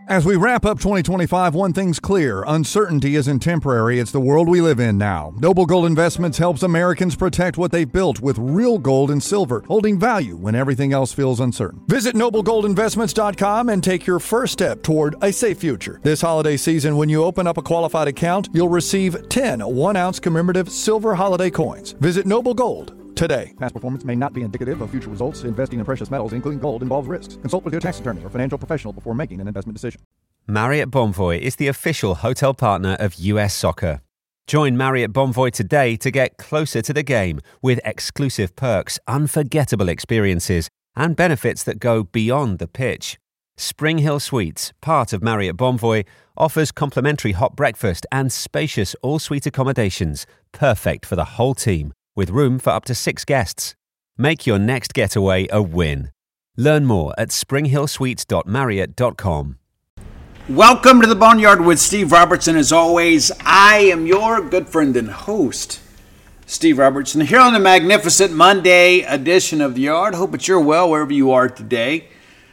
As we wrap up 2025, one thing's clear. Uncertainty isn't temporary. It's the world we live in now. Noble Gold Investments helps Americans protect what they've built with real gold and silver, holding value when everything else feels uncertain. Visit noblegoldinvestments.com and take your first step toward a safe future. This holiday season, when you open up a qualified account, you'll receive 10 1-ounce commemorative silver holiday coins. Visit Noble Gold today. Past performance may not be indicative of future results. Investing in precious metals, including gold, involves risks. Consult with your tax attorney or financial professional before making an investment decision. Marriott Bonvoy is the official hotel partner of US Soccer. Join Marriott Bonvoy today to get closer to the game with exclusive perks, unforgettable experiences, and benefits that go beyond the pitch. Spring Hill Suites, part of Marriott Bonvoy, offers complimentary hot breakfast and spacious all-suite accommodations, perfect for the whole team, with room for up to 6 guests. Make your next getaway a win. Learn more at springhillsuites.marriott.com. Welcome to the Boneyard with Steve Robertson. As always, I am your good friend and host, Steve Robertson, here on the magnificent Monday edition of The Yard. Hope that you're well wherever you are today.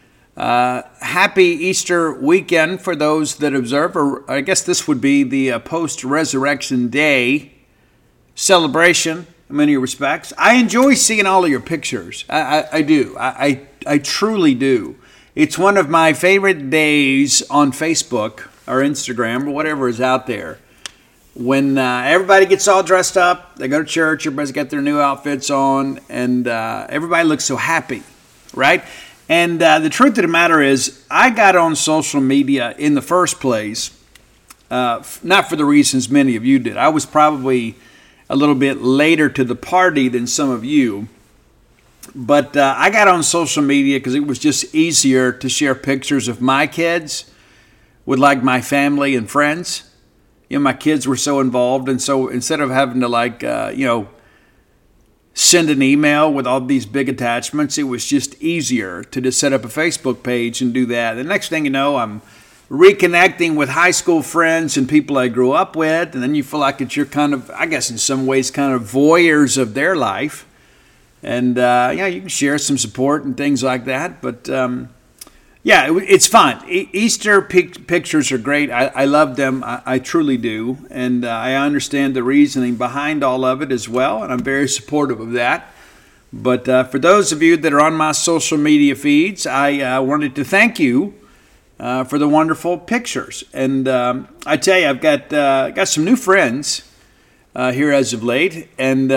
Happy Easter weekend for those that observe, or I guess this would be the post-resurrection day celebration in many respects. I enjoy seeing all of your pictures. I do. I truly do. It's one of my favorite days on Facebook or Instagram or whatever is out there when everybody gets all dressed up. They go to church. Everybody's got their new outfits on, and everybody looks so happy, right? And the truth of the matter is, I got on social media in the first place, not for the reasons many of you did. I was probably a little bit later to the party than some of you. But I got on social media because it was just easier to share pictures of my kids with like my family and friends. You know, my kids were so involved. And so instead of having to send an email with all these big attachments, it was just easier to just set up a Facebook page and do that. The next thing you know, I'm reconnecting with high school friends and people I grew up with, and then you feel like you're kind of, I guess in some ways, kind of voyeurs of their life. And, you can share some support and things like that. But, it's fun. Easter pictures are great. I love them. I truly do. And I understand the reasoning behind all of it as well, and I'm very supportive of that. But for those of you that are on my social media feeds, I wanted to thank you for the wonderful pictures. And I tell you, I've got some new friends here as of late, and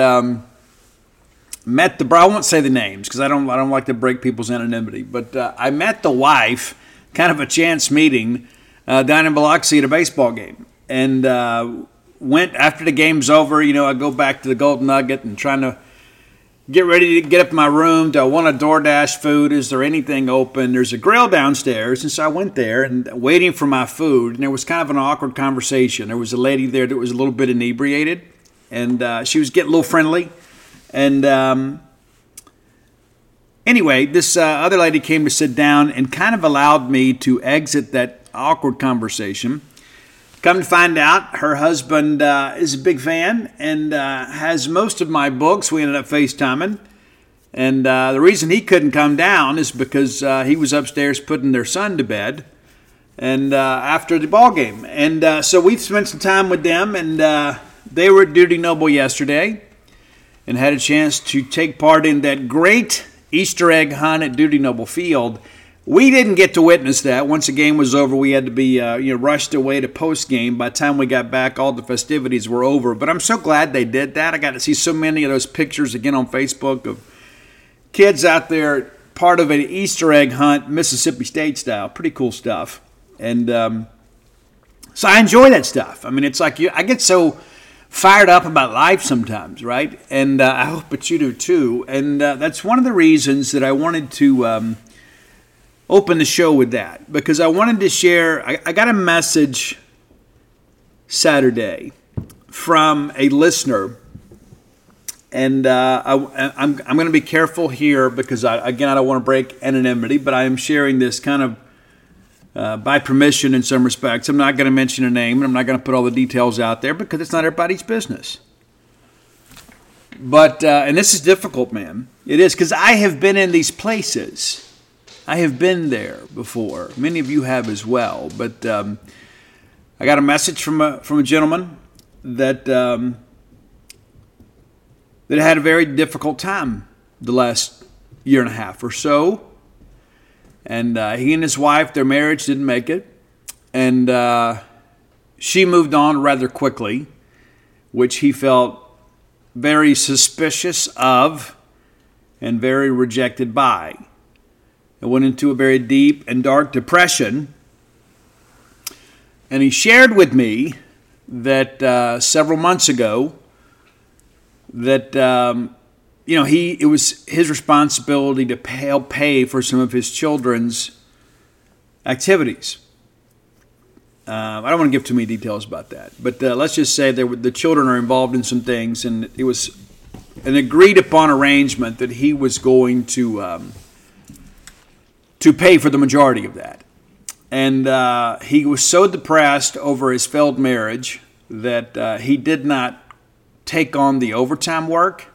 met I won't say the names because I don't like to break people's anonymity. But I met the wife, kind of a chance meeting, down in Biloxi at a baseball game, and went after the game's over. You know, I go back to the Golden Nugget and trying to get ready to get up in my room. Do I want a DoorDash food? Is there anything open? There's a grill downstairs. And so I went there and waiting for my food. And there was kind of an awkward conversation. There was a lady there that was a little bit inebriated. And she was getting a little friendly. And anyway, this other lady came to sit down and kind of allowed me to exit that awkward conversation. Come to find out, her husband is a big fan and has most of my books. We ended up FaceTiming. And the reason he couldn't come down is because he was upstairs putting their son to bed and after the ball game. And so we spent some time with them, and they were at Dudy Noble yesterday and had a chance to take part in that great Easter egg hunt at Dudy Noble Field. We didn't get to witness that. Once the game was over, we had to be rushed away to post-game. By the time we got back, all the festivities were over. But I'm so glad they did that. I got to see so many of those pictures again on Facebook of kids out there, part of an Easter egg hunt, Mississippi State style. Pretty cool stuff. And so I enjoy that stuff. I mean, it's like I get so fired up about life sometimes, right? And I hope that you do too. And that's one of the reasons that I wanted to open the show with that, because I wanted to share. I got a message Saturday from a listener, and I'm going to be careful here because I don't want to break anonymity, but I am sharing this kind of by permission in some respects. I'm not going to mention a name, and I'm not going to put all the details out there because it's not everybody's business. But and this is difficult, man. It is, because I have been in these places I have been there before. Many of you have as well. But I got a message from a gentleman that that had a very difficult time the last year and a half or so. And he and his wife, their marriage didn't make it. And she moved on rather quickly, which he felt very suspicious of and very rejected by. It went into a very deep and dark depression. And he shared with me that several months ago that it was his responsibility to help pay for some of his children's activities. I don't want to give too many details about that, but let's just say the children are involved in some things, and it was an agreed upon arrangement that he was going to pay for the majority of that. And he was so depressed over his failed marriage that he did not take on the overtime work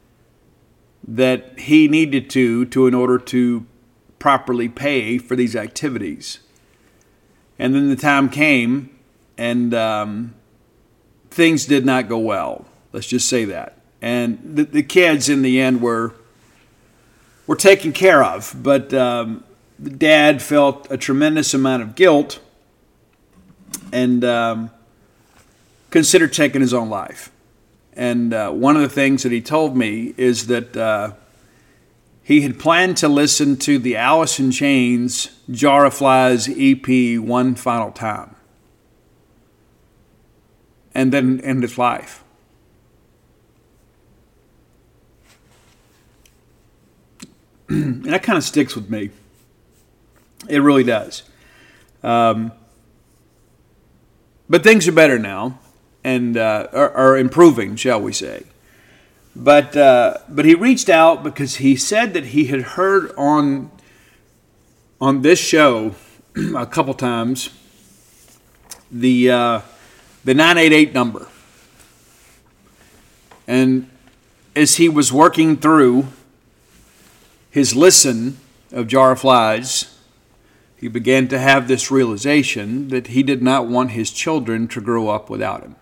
that he needed to in order to properly pay for these activities. And then the time came, and things did not go well. Let's just say that. And the kids, in the end, were taken care of. But the dad felt a tremendous amount of guilt and considered taking his own life. And one of the things that he told me is that he had planned to listen to the Alice in Chains Jar of Flies EP one final time and then end his life. And that kind of sticks with me. It really does. But things are better now and are improving, shall we say. But he reached out because he said that he had heard on this show a couple times the 988 number. And as he was working through his listen of Jar of Flies, he began to have this realization that he did not want his children to grow up without him.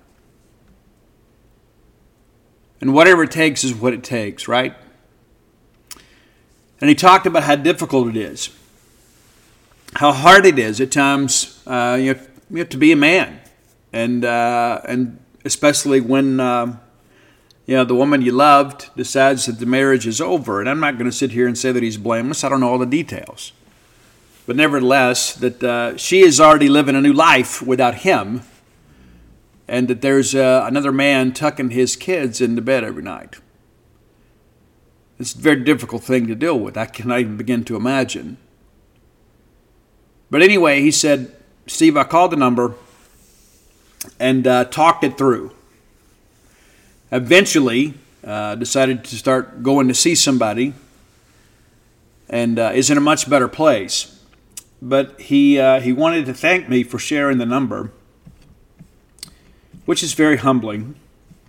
And whatever it takes is what it takes, right? And he talked about how difficult it is, how hard it is at times. You have to be a man, and especially when the woman you loved decides that the marriage is over. And I'm not going to sit here and say that he's blameless. I don't know all the details, but nevertheless, that she is already living a new life without him. And that there's another man tucking his kids into bed every night. It's a very difficult thing to deal with. I cannot even begin to imagine. But anyway, he said, Steve, I called the number and talked it through. Eventually, decided to start going to see somebody and is in a much better place. But he wanted to thank me for sharing the number, which is very humbling.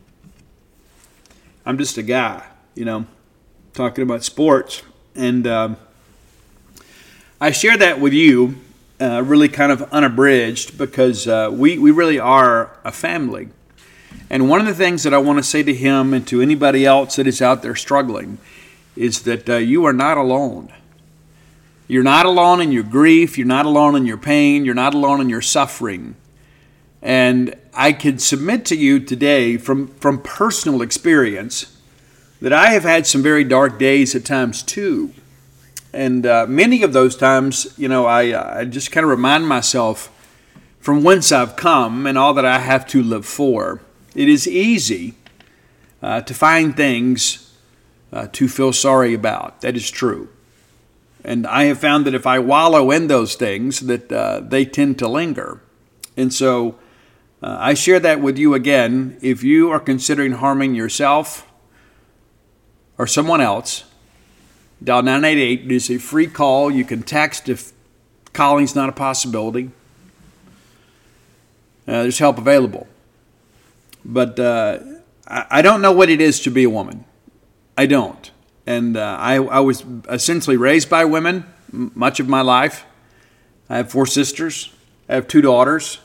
I'm just a guy, talking about sports. And I share that with you really kind of unabridged because we really are a family. And one of the things that I want to say to him and to anybody else that is out there struggling is that you are not alone. You're not alone in your grief. You're not alone in your pain. You're not alone in your suffering. And I can submit to you today from personal experience that I have had some very dark days at times too. And many of those times, I just kind of remind myself from whence I've come and all that I have to live for. It is easy to find things to feel sorry about. That is true. And I have found that if I wallow in those things, that they tend to linger. And so I share that with you again. If you are considering harming yourself or someone else, dial 988. It is a free call. You can text if calling's not a possibility. There's help available. But I don't know what it is to be a woman. I don't. And I was essentially raised by women. much of my life. I have 4 sisters. I have 2 daughters.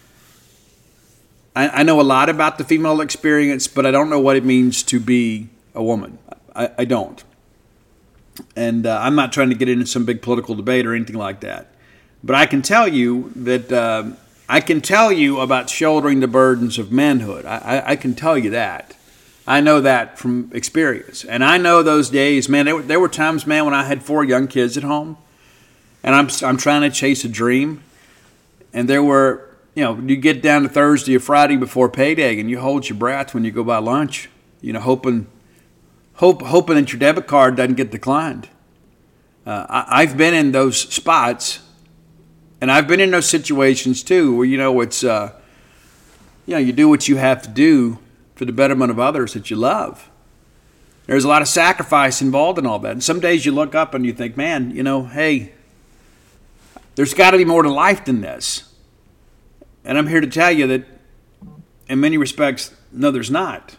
I know a lot about the female experience, but I don't know what it means to be a woman. I don't. And I'm not trying to get into some big political debate or anything like that. But I can tell you that I can tell you about shouldering the burdens of manhood. I can tell you that. I know that from experience. And I know those days, man, there were times, man, when I had 4 young kids at home, and I'm trying to chase a dream. And there were, you get down to Thursday or Friday before payday, and you hold your breath when you go buy lunch, hoping that your debit card doesn't get declined. I've been in those spots, and I've been in those situations too, where it's you do what you have to do for the betterment of others that you love. There's a lot of sacrifice involved in all that, and some days you look up and you think, man, hey, there's got to be more to life than this. And I'm here to tell you that, in many respects, no, there's not.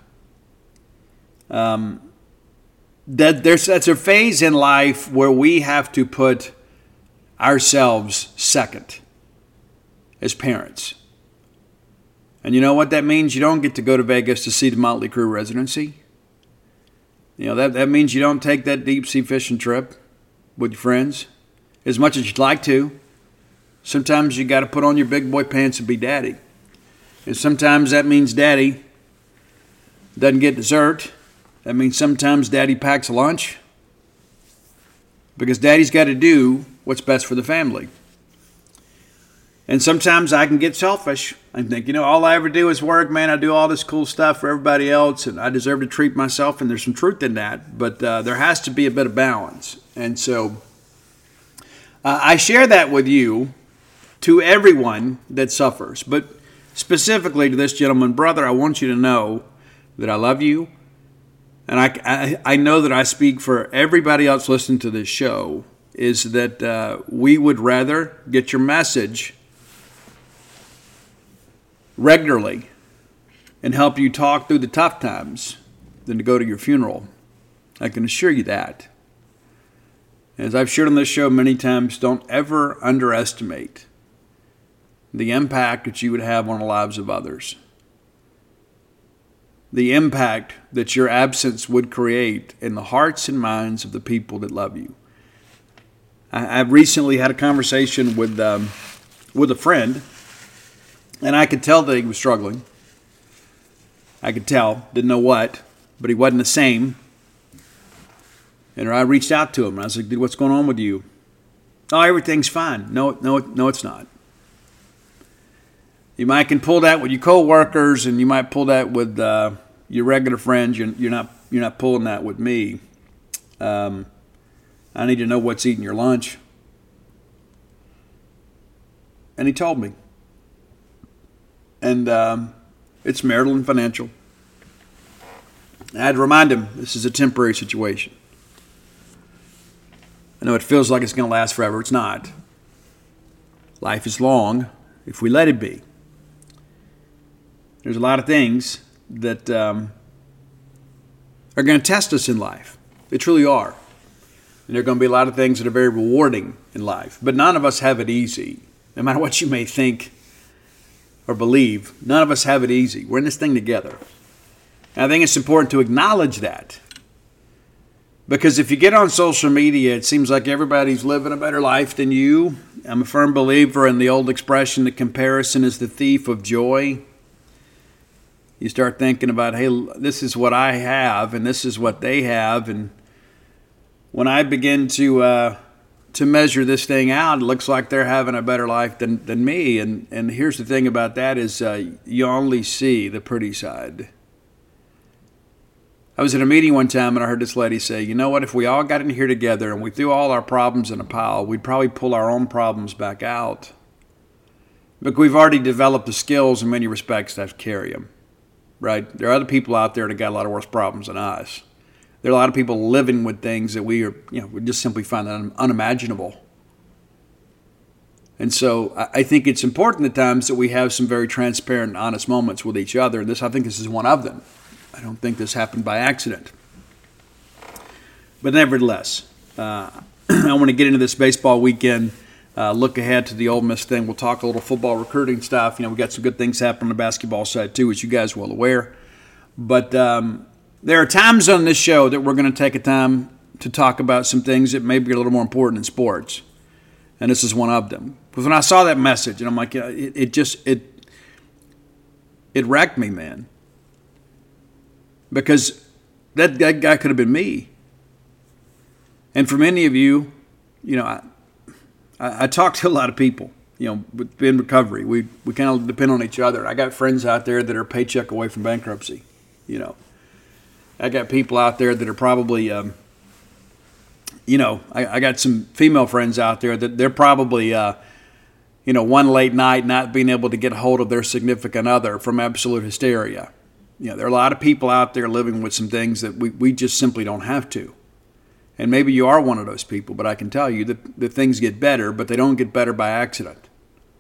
That's a phase in life where we have to put ourselves second as parents. And you know what that means? You don't get to go to Vegas to see the Motley Crue residency. That means you don't take that deep sea fishing trip with your friends as much as you'd like to. Sometimes you got to put on your big boy pants and be daddy. And sometimes that means daddy doesn't get dessert. That means sometimes daddy packs lunch. Because daddy's got to do what's best for the family. And sometimes I can get selfish. I think, all I ever do is work, man. I do all this cool stuff for everybody else, and I deserve to treat myself, and there's some truth in that. But there has to be a bit of balance. And so I share that with you, to everyone that suffers. But specifically to this gentleman, brother, I want you to know that I love you. And I know that I speak for everybody else listening to this show, is that we would rather get your message regularly and help you talk through the tough times than to go to your funeral. I can assure you that. As I've shared on this show many times, don't ever underestimate the impact that you would have on the lives of others. The impact that your absence would create in the hearts and minds of the people that love you. I've recently had a conversation with a friend, and I could tell that he was struggling. I could tell, didn't know what, but he wasn't the same. And I reached out to him, and I was like, dude, what's going on with you? Oh, everything's fine. No, it's not. You might can pull that with your coworkers, and you might pull that with your regular friends. You're not pulling that with me. I need to know what's eating your lunch. And he told me. And it's marital and financial. I had to remind him this is a temporary situation. I know it feels like it's going to last forever. It's not. Life is long if we let it be. There's a lot of things that are going to test us in life. They truly are. And there are going to be a lot of things that are very rewarding in life. But none of us have it easy. No matter what you may think or believe, none of us have it easy. We're in this thing together. And I think it's important to acknowledge that. Because if you get on social media, it seems like everybody's living a better life than you. I'm a firm believer in the old expression that comparison is the thief of joy. You start thinking about, hey, this is what I have and this is what they have. And when I begin to measure this thing out, it looks like they're having a better life than me. And here's the thing about that is you only see the pretty side. I was at a meeting one time and I heard this lady say, you know what, if we all got in here together and we threw all our problems in a pile, we'd probably pull our own problems back out. But we've already developed the skills in many respects to carry them, right? There are other people out there that got a lot of worse problems than us. There are a lot of people living with things that we just simply find unimaginable. And so I think it's important at times that we have some very transparent and honest moments with each other. And I think this is one of them. I don't think this happened by accident. But nevertheless, I want to get into this baseball weekend, look ahead to the Ole Miss thing. We'll talk a little football recruiting stuff. We got some good things happening on the basketball side too, as you guys are well aware. But there are times on this show that we're going to take a time to talk about some things that may be a little more important in sports. And this is one of them. Because when I saw that message, and I'm like, it wrecked me, man. Because that guy could have been me. And for many of you, I talk to a lot of people, in recovery. We kind of depend on each other. I got friends out there that are a paycheck away from bankruptcy. I got people out there that are probably, I got some female friends out there that they're probably, one late night not being able to get a hold of their significant other from absolute hysteria. There are a lot of people out there living with some things that we just simply don't have to. And maybe you are one of those people, but I can tell you that things get better, but they don't get better by accident.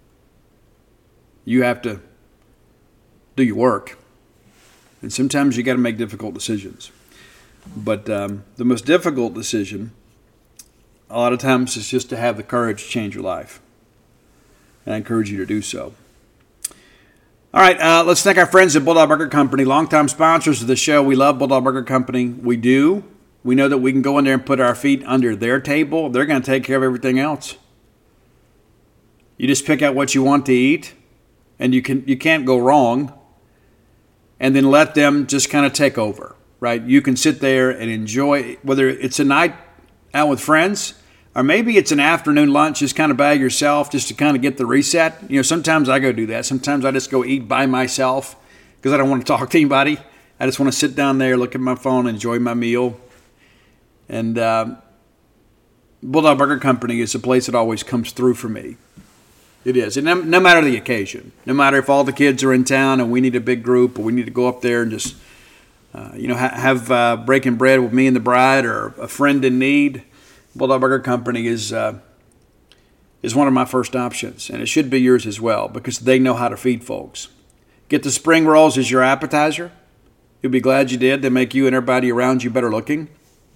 You have to do your work. And sometimes you got to make difficult decisions. But the most difficult decision, a lot of times, is just to have the courage to change your life. And I encourage you to do so. All right, let's thank our friends at Bulldog Burger Company, longtime sponsors of the show. We love Bulldog Burger Company. We do. We know that we can go in there and put our feet under their table. They're going to take care of everything else. You just pick out what you want to eat, and you can't go wrong, and then let them just kind of take over, right? You can sit there and enjoy, whether it's a night out with friends, or maybe it's an afternoon lunch just kind of by yourself just to kind of get the reset. Sometimes I go do that. Sometimes I just go eat by myself because I don't want to talk to anybody. I just want to sit down there, look at my phone, enjoy my meal. And Bulldog Burger Company is a place that always comes through for me. It is. And no matter the occasion, no matter if all the kids are in town and we need a big group or we need to go up there and just, have breaking bread with me and the bride or a friend in need, Bulldog Burger Company is one of my first options. And it should be yours as well because they know how to feed folks. Get the spring rolls as your appetizer. You'll be glad you did. They make you and everybody around you better looking.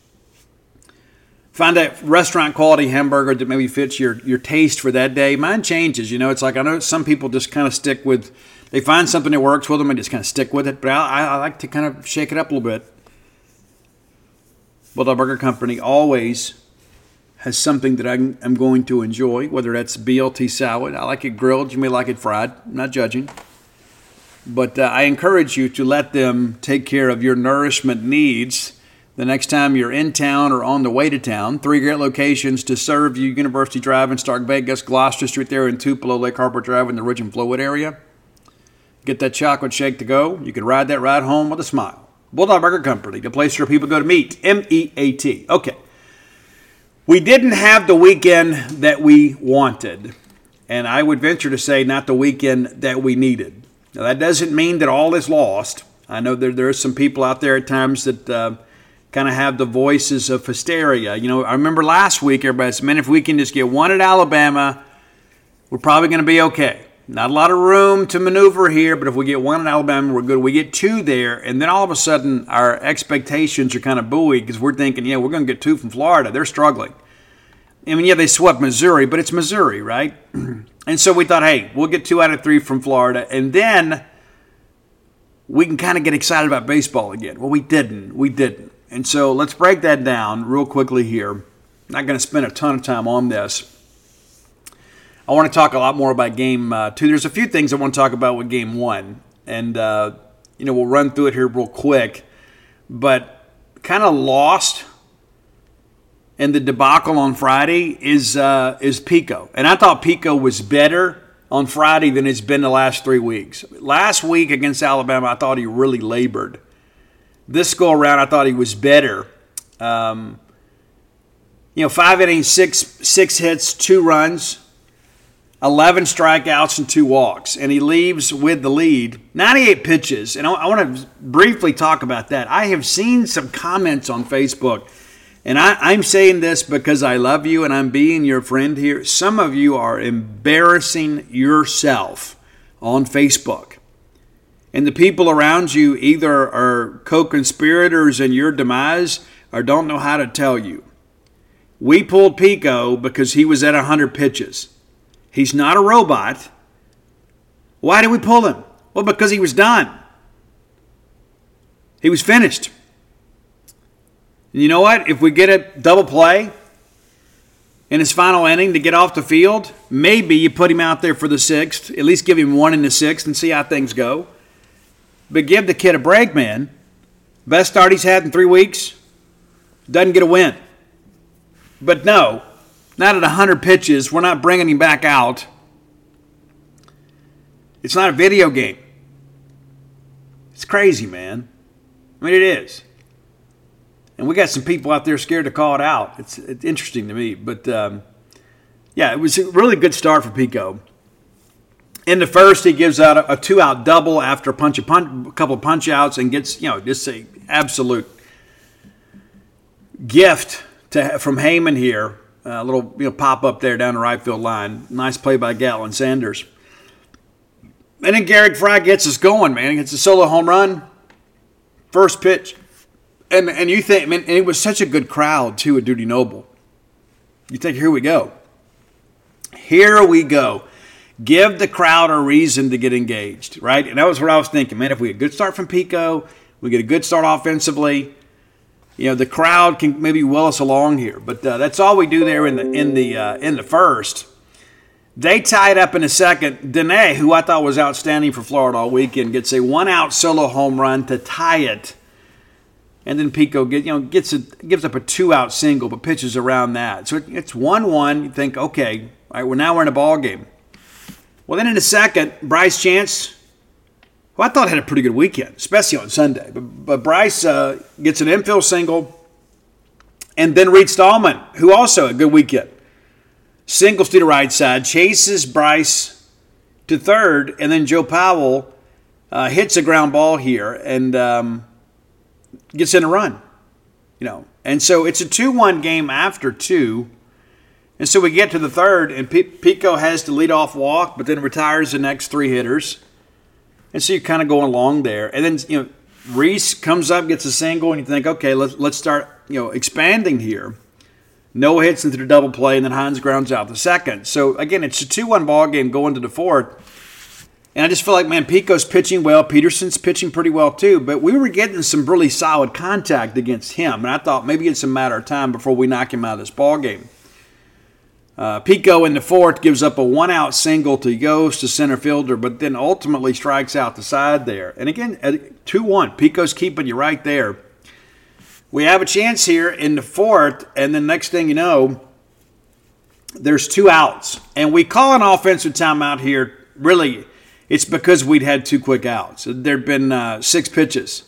Find that restaurant quality hamburger that maybe fits your taste for that day. Mine changes. It's like I know some people just kind of stick with, they find something that works with them and just kind of stick with it. But I like to kind of shake it up a little bit. Bulldog Burger Company always has something that I'm going to enjoy, whether that's BLT salad. I like it grilled. You may like it fried. I'm not judging. But I encourage you to let them take care of your nourishment needs the next time you're in town or on the way to town. 3 great locations to serve you: University Drive in Stark Vegas, Gloucester Street there in Tupelo, Lake Harbor Drive in the Ridge and Flowood area. Get that chocolate shake to go. You can ride that ride home with a smile. Bulldog Burger Company, the place where people go to meet. M-E-A-T. Okay. We didn't have the weekend that we wanted. And I would venture to say not the weekend that we needed. Now, that doesn't mean that all is lost. I know there are some people out there at times that kind of have the voices of hysteria. I remember last week everybody said, man, if we can just get one at Alabama, we're probably going to be okay. Not a lot of room to maneuver here, but if we get one in Alabama, we're good. We get 2 there, and then all of a sudden our expectations are kind of buoyed because we're thinking, we're going to get 2 from Florida. They're struggling. I mean, they swept Missouri, but it's Missouri, right? And so we thought, hey, we'll get 2 out of 3 from Florida, and then we can kind of get excited about baseball again. Well, we didn't. And so let's break that down real quickly here. I'm not going to spend a ton of time on this. I want to talk a lot more about Game 2. There's a few things I want to talk about with Game 1. And, we'll run through it here real quick. But kind of lost in the debacle on Friday is Pico. And I thought Pico was better on Friday than it's been the last 3 weeks. Last week against Alabama, I thought he really labored. This go around, I thought he was better. 5 innings, six hits, 2 runs, 11 strikeouts, and 2 walks. And he leaves with the lead. 98 pitches. And I want to briefly talk about that. I have seen some comments on Facebook. And I'm saying this because I love you and I'm being your friend here. Some of you are embarrassing yourself on Facebook. And the people around you either are co-conspirators in your demise or don't know how to tell you. We pulled Pico because he was at 100 pitches. He's not a robot. Why did we pull him? Well, because he was done. He was finished. And you know what? If we get a double play in his final inning to get off the field, maybe you put him out there for the sixth, at least give him one in the sixth and see how things go. But give the kid a break, man. Best start he's had in 3 weeks. Doesn't get a win. But no, not at 100 pitches. We're not bringing him back out. It's not a video game. It's crazy, man. I mean, it is. And we got some people out there scared to call it out. It's interesting to me. But, yeah, it was a really good start for Pico. In the first, he gives out a 2-out double after a couple of punch-outs and gets, just an absolute gift from Heyman here. A little pop-up there down the right field line. Nice play by Gatlin Sanders. And then Garrett Fry gets us going, man. He gets a solo home run. First pitch. And you think, man, and it was such a good crowd, too, at Dudy Noble. You think, here we go. Here we go. Give the crowd a reason to get engaged, right? And that was what I was thinking, man. If we get a good start from Pico, we get a good start offensively, the crowd can maybe will us along here. But that's all we do there in the first. They tied up in the second. Dene, who I thought was outstanding for Florida all weekend, gets a 1-out solo home run to tie it. And then Pico gives up a 2-out single, but pitches around that. So it's 1-1. You think, okay, all right, now we're in a ball game. Well, then in the second, Bryce Chance, who I thought had a pretty good weekend, especially on Sunday. But Bryce gets an infield single. And then Reed Stallman, who also had a good weekend. Singles to the right side, chases Bryce to third, and then Joe Powell hits a ground ball here and gets in a run. And so it's a 2-1 game after 2. And so we get to the third, and Pico has the leadoff walk, but then retires the next 3 hitters. And so you're kind of going along there. And then, Reese comes up, gets a single, and you think, okay, let's start, expanding here. No hits into the double play, and then Hines grounds out the second. So, again, it's a 2-1 ball game going to the fourth. And I just feel like, man, Pico's pitching well. Peterson's pitching pretty well, too. But we were getting some really solid contact against him. And I thought maybe it's a matter of time before we knock him out of this ball game. Pico in the fourth gives up a 1-out single to Yost, the center fielder, but then ultimately strikes out the side there. And again, 2-1. Pico's keeping you right there. We have a chance here in the fourth, and then next thing you know, there's 2 outs. And we call an offensive timeout here. Really, it's because we'd had 2 quick outs. There'd been 6 pitches.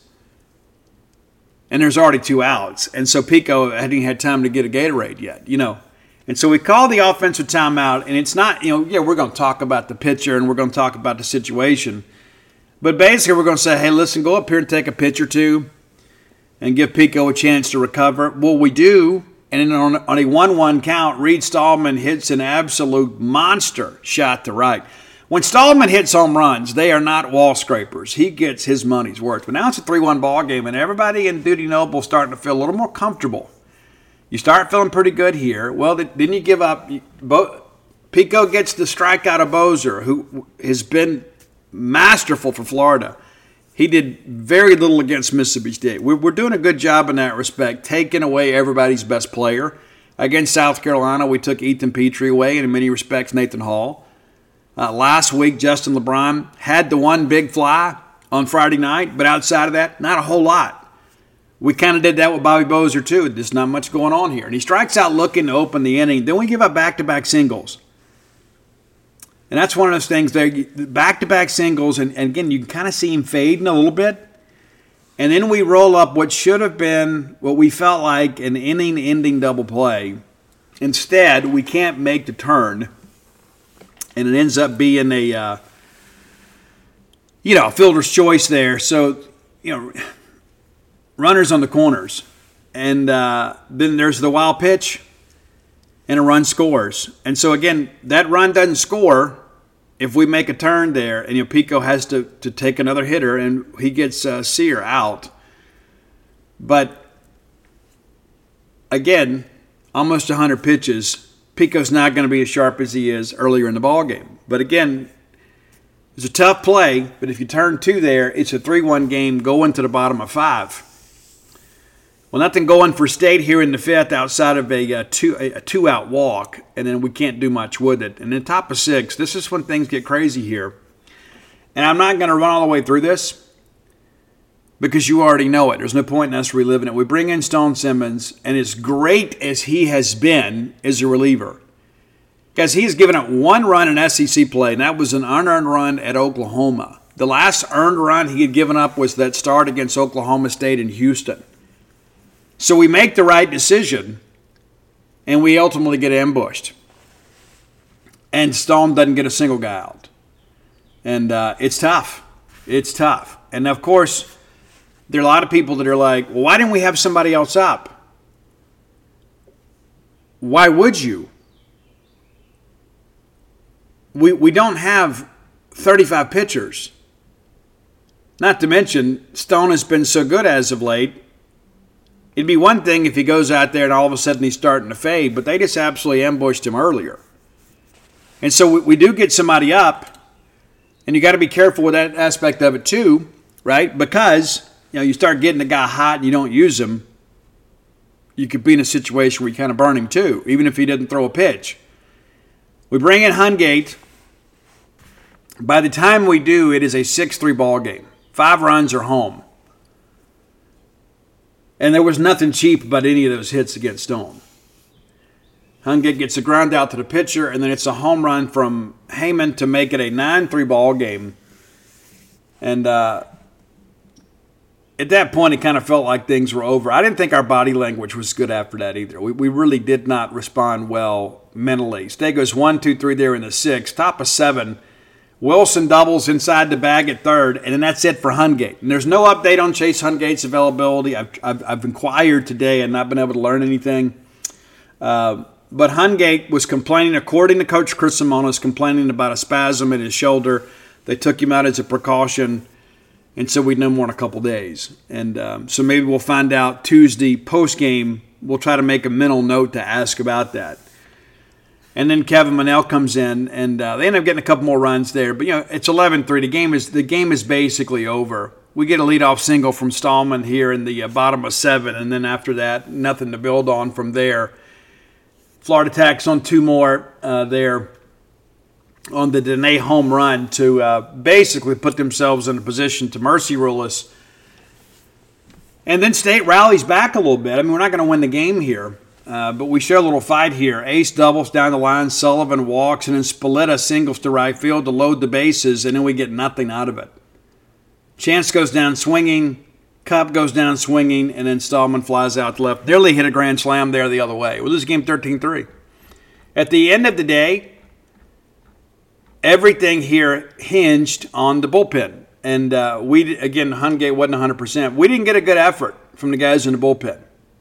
And there's already 2 outs. And so Pico hadn't had time to get a Gatorade yet, And so we call the offensive timeout, and it's not, we're going to talk about the pitcher and we're going to talk about the situation. But basically we're going to say, hey, listen, go up here and take a pitch or 2 and give Pico a chance to recover. Well, we do, and then on a 1-1 count, Reed Stallman hits an absolute monster shot to right. When Stallman hits home runs, they are not wall scrapers. He gets his money's worth. But now it's a 3-1 ball game, and everybody in Dudy Noble is starting to feel a little more comfortable. You start feeling pretty good here. Well, then you give up. Pico gets the strikeout of Bozer, who has been masterful for Florida. He did very little against Mississippi State. We're doing a good job in that respect, taking away everybody's best player. Against South Carolina, we took Ethan Petrie away, and in many respects, Nathan Hall. Last week, Justin LeBron had the one big fly on Friday night, but outside of that, not a whole lot. We kind of did that with Bobby Bozer, too. There's not much going on here. And he strikes out looking to open the inning. Then we give up back-to-back singles. And that's one of those things there, back-to-back singles. And again, you can kind of see him fading a little bit. And then we roll up what should have been what we felt like an inning-ending double play. Instead, we can't make the turn. And it ends up being a, fielder's choice there. So, runners on the corners. And then there's the wild pitch, and a run scores. And so, again, that run doesn't score if we make a turn there. And Pico has to take another hitter, and he gets Sear out. But, again, almost 100 pitches, Pico's not going to be as sharp as he is earlier in the ballgame. But again, it's a tough play, but if you turn 2 there, it's a 3-1 game going to the bottom of 5. Well, nothing going for State here in the 5th outside of a two-out walk, and then we can't do much with it. And in the top of 6, this is when things get crazy here. And I'm not going to run all the way through this because you already know it. There's no point in us reliving it. We bring in Stone Simmons, and as great as he has been as a reliever, guys, he's given up 1 run in SEC play, and that was an unearned run at Oklahoma. The last earned run he had given up was that start against Oklahoma State in Houston. So we make the right decision, and we ultimately get ambushed. And Stone doesn't get a single guy out. And it's tough. It's tough. And, of course, there are a lot of people that are like, well, why didn't we have somebody else up? Why would you? We don't have 35 pitchers. Not to mention, Stone has been so good as of late. It'd be one thing if he goes out there and all of a sudden he's starting to fade, but they just absolutely ambushed him earlier. And so we do get somebody up, and you got to be careful with that aspect of it too, right? Because you start getting the guy hot and you don't use him, you could be in a situation where you kind of burn him too, even if he didn't throw a pitch. We bring in Hungate. By the time we do, it is a 6-3 ball game. 5 runs are home. And there was nothing cheap about any of those hits against Stone. Hungate gets a ground out to the pitcher, and then it's a home run from Heyman to make it a 9-3 ball game. And at that point, it kind of felt like things were over. I didn't think our body language was good after that either. We really did not respond well mentally. State goes 1-2-3 there in the 6th, top of 7. Wilson doubles inside the bag at 3rd, and then that's it for Hungate. And there's no update on Chase Hungate's availability. I've inquired today and not been able to learn anything. But Hungate was complaining, according to Coach Chris Simonis, complaining about a spasm in his shoulder. They took him out as a precaution, and so we'd know more in a couple days. And so maybe we'll find out Tuesday post-game. We'll try to make a mental note to ask about that. And then Kevin Monell comes in, and they end up getting a couple more runs there. But, it's 11-3. The game is basically over. We get a leadoff single from Stallman here in the bottom of 7, and then after that, nothing to build on from there. Florida tacks on 2 more there on the Dene home run to basically put themselves in a position to mercy rule us. And then State rallies back a little bit. I mean, we're not going to win the game here. But we show a little fight here. Ace doubles down the line, Sullivan walks, and then Spalletta singles to right field to load the bases, and then we get nothing out of it. Chance goes down swinging, Cup goes down swinging, and then Stallman flies out to left. Nearly hit a grand slam there the other way. We lose game 13-3. At the end of the day, everything here hinged on the bullpen. And Hungate wasn't 100%. We didn't get a good effort from the guys in the bullpen.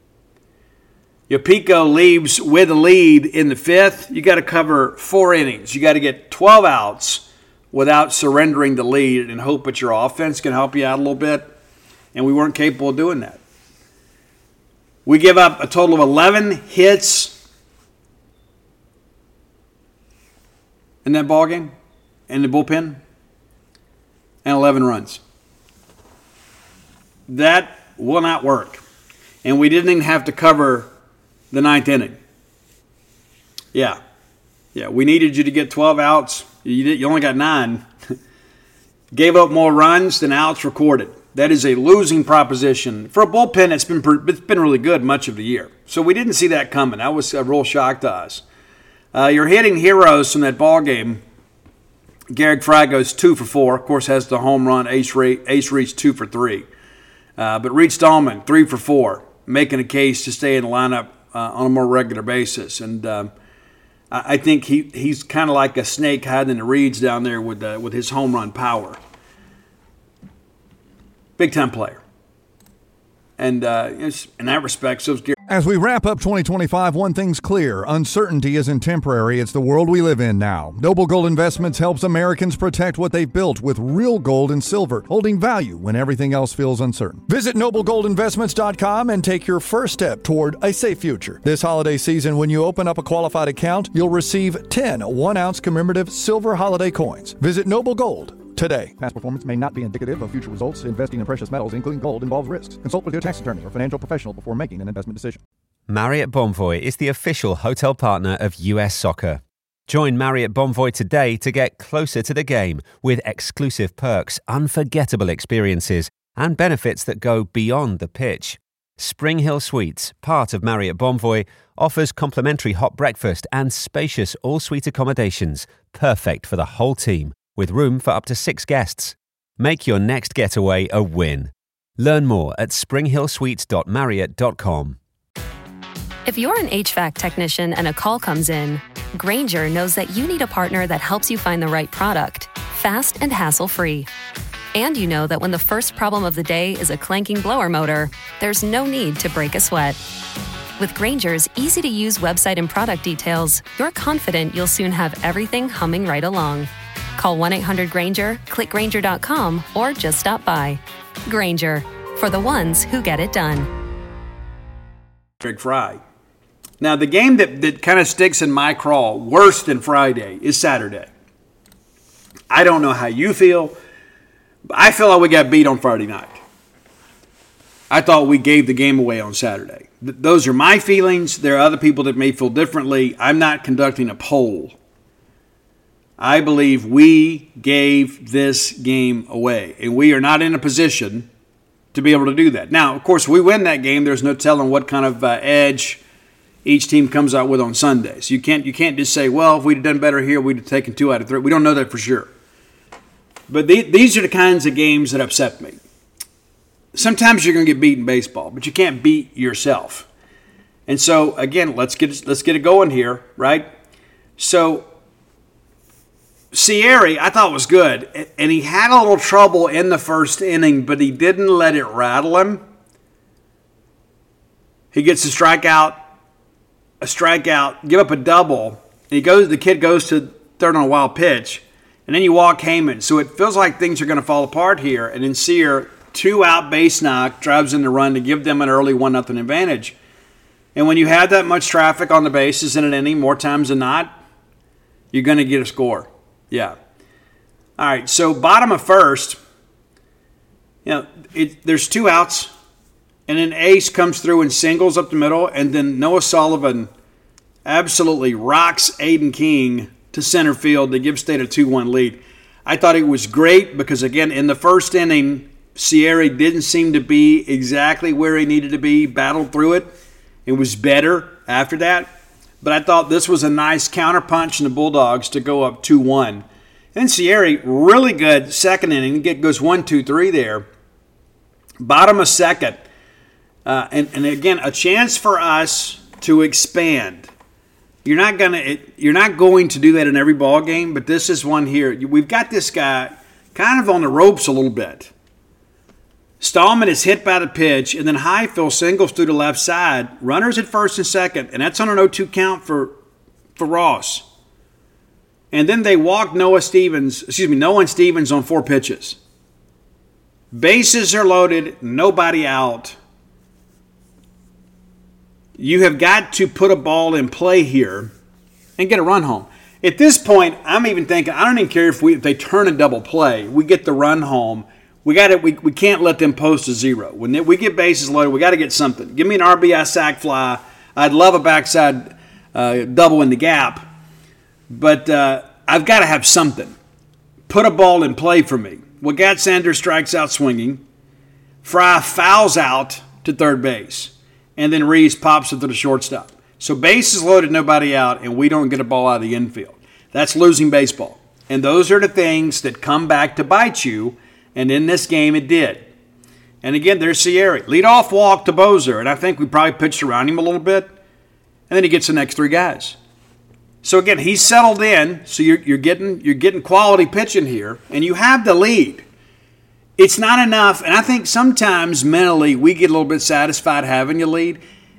Pico leaves with a lead in the 5th. You got to cover 4 innings. You got to get 12 outs without surrendering the lead and hope that your offense can help you out a little bit. And we weren't capable of doing that. We give up a total of 11 hits in that ballgame, in the bullpen, and 11 runs. That will not work. And we didn't even have to cover the 9th inning. Yeah, we needed you to get 12 outs. You only got 9. Gave up more runs than outs recorded. That is a losing proposition. For a bullpen, it's been really good much of the year. So we didn't see that coming. That was a real shock to us. You're hitting heroes from that ball game. Garrick Fry goes 2 for 4. Of course, has the home run. Ace Reese 2 for 3. But Reed Stallman 3 for 4, making a case to stay in the lineup on a more regular basis. And I think he's kind of like a snake hiding in the reeds down there with his home run power. Big-time player. And in that respect, so is Gary. As we wrap up 2025, one thing's clear. Uncertainty isn't temporary. It's the world we live in now. Noble Gold Investments helps Americans protect what they've built with real gold and silver, holding value when everything else feels uncertain. Visit noblegoldinvestments.com and take your first step toward a safe future. This holiday season, when you open up a qualified account, you'll receive 10 1-ounce commemorative silver holiday coins. Visit Noble Gold today. Past performance may not be indicative of future results. Investing in precious metals, including gold, involves risks. Consult with your tax attorney or financial professional before making an investment decision. Marriott Bonvoy is the official hotel partner of US Soccer. Join Marriott Bonvoy today to get closer to the game with exclusive perks, unforgettable experiences, and benefits that go beyond the pitch. Spring Hill Suites, part of Marriott Bonvoy, offers complimentary hot breakfast and spacious all-suite accommodations, perfect for the whole team, with room for up to 6 guests. Make your next getaway a win. Learn more at springhillsuites.marriott.com. If you're an HVAC technician and a call comes in, Grainger knows that you need a partner that helps you find the right product, fast and hassle-free. And you know that when the first problem of the day is a clanking blower motor, there's no need to break a sweat. With Grainger's easy-to-use website and product details, you're confident you'll soon have everything humming right along. Call 1-800-GRAINGER, click Grainger.com, or just stop by. Grainger, for the ones who get it done. Big Fry. Now, the game that kind of sticks in my craw worse than Friday is Saturday. I don't know how you feel, but I feel like we got beat on Friday night. I thought we gave the game away on Saturday. Those are my feelings. There are other people that may feel differently. I'm not conducting a poll. I believe we gave this game away, and we are not in a position to be able to do that. Now, of course, we win that game. There's no telling what kind of edge each team comes out with on Sunday. So you can't just say, well, if we'd have done better here, we'd have taken 2 out of 3. We don't know that for sure. But these are the kinds of games that upset me. Sometimes you're going to get beat in baseball, but you can't beat yourself. And so, again, let's get it going here, right? So, Sierra, I thought was good, and he had a little trouble in the first inning, but he didn't let it rattle him. He gets a strikeout, give up a double, and the kid goes to third on a wild pitch, and then you walk Heyman. So it feels like things are going to fall apart here, and then Sierra, 2-out base knock, drives in the run to give them an early 1-0 advantage. And when you have that much traffic on the bases in an inning, more times than not, you're going to get a score. Yeah. All right, so bottom of first, there's 2 outs, and then Ace comes through and singles up the middle, and then Noah Sullivan absolutely rocks Aiden King to center field to give State a 2-1 lead. I thought it was great because, again, in the first inning, Sierra didn't seem to be exactly where he needed to be, battled through it. It was better after that. But I thought this was a nice counterpunch in the Bulldogs to go up 2-1. And Sierra, really good second inning. Goes 1-2-3 there. Bottom of second. And again, a chance for us to expand. You're not going to do that in every ball game, but this is one here. We've got this guy kind of on the ropes a little bit. Stallman is hit by the pitch, and then Highfield singles through the left side. Runners at first and second, and that's on an 0-2 count for Ross. And then they walk Noah and Stevens on 4 pitches. Bases are loaded, nobody out. You have got to put a ball in play here and get a run home. At this point, I'm even thinking, I don't even care if they turn a double play. We get the run home. We can't let them post a 0. When we get bases loaded, we got to get something. Give me an RBI sac fly. I'd love a backside double in the gap. But I've got to have something. Put a ball in play for me. Well, Gat Sanders strikes out swinging. Fry fouls out to third base. And then Reese pops it to the shortstop. So bases loaded, nobody out, and we don't get a ball out of the infield. That's losing baseball. And those are the things that come back to bite you. And in this game, it did. And again, there's Sierra. Leadoff walk to Bozer, and I think we probably pitched around him a little bit. And then he gets the next 3 guys. So again, he's settled in. So you're getting quality pitching here, and you have the lead. It's not enough, and I think sometimes mentally we get a little bit satisfied having your lead.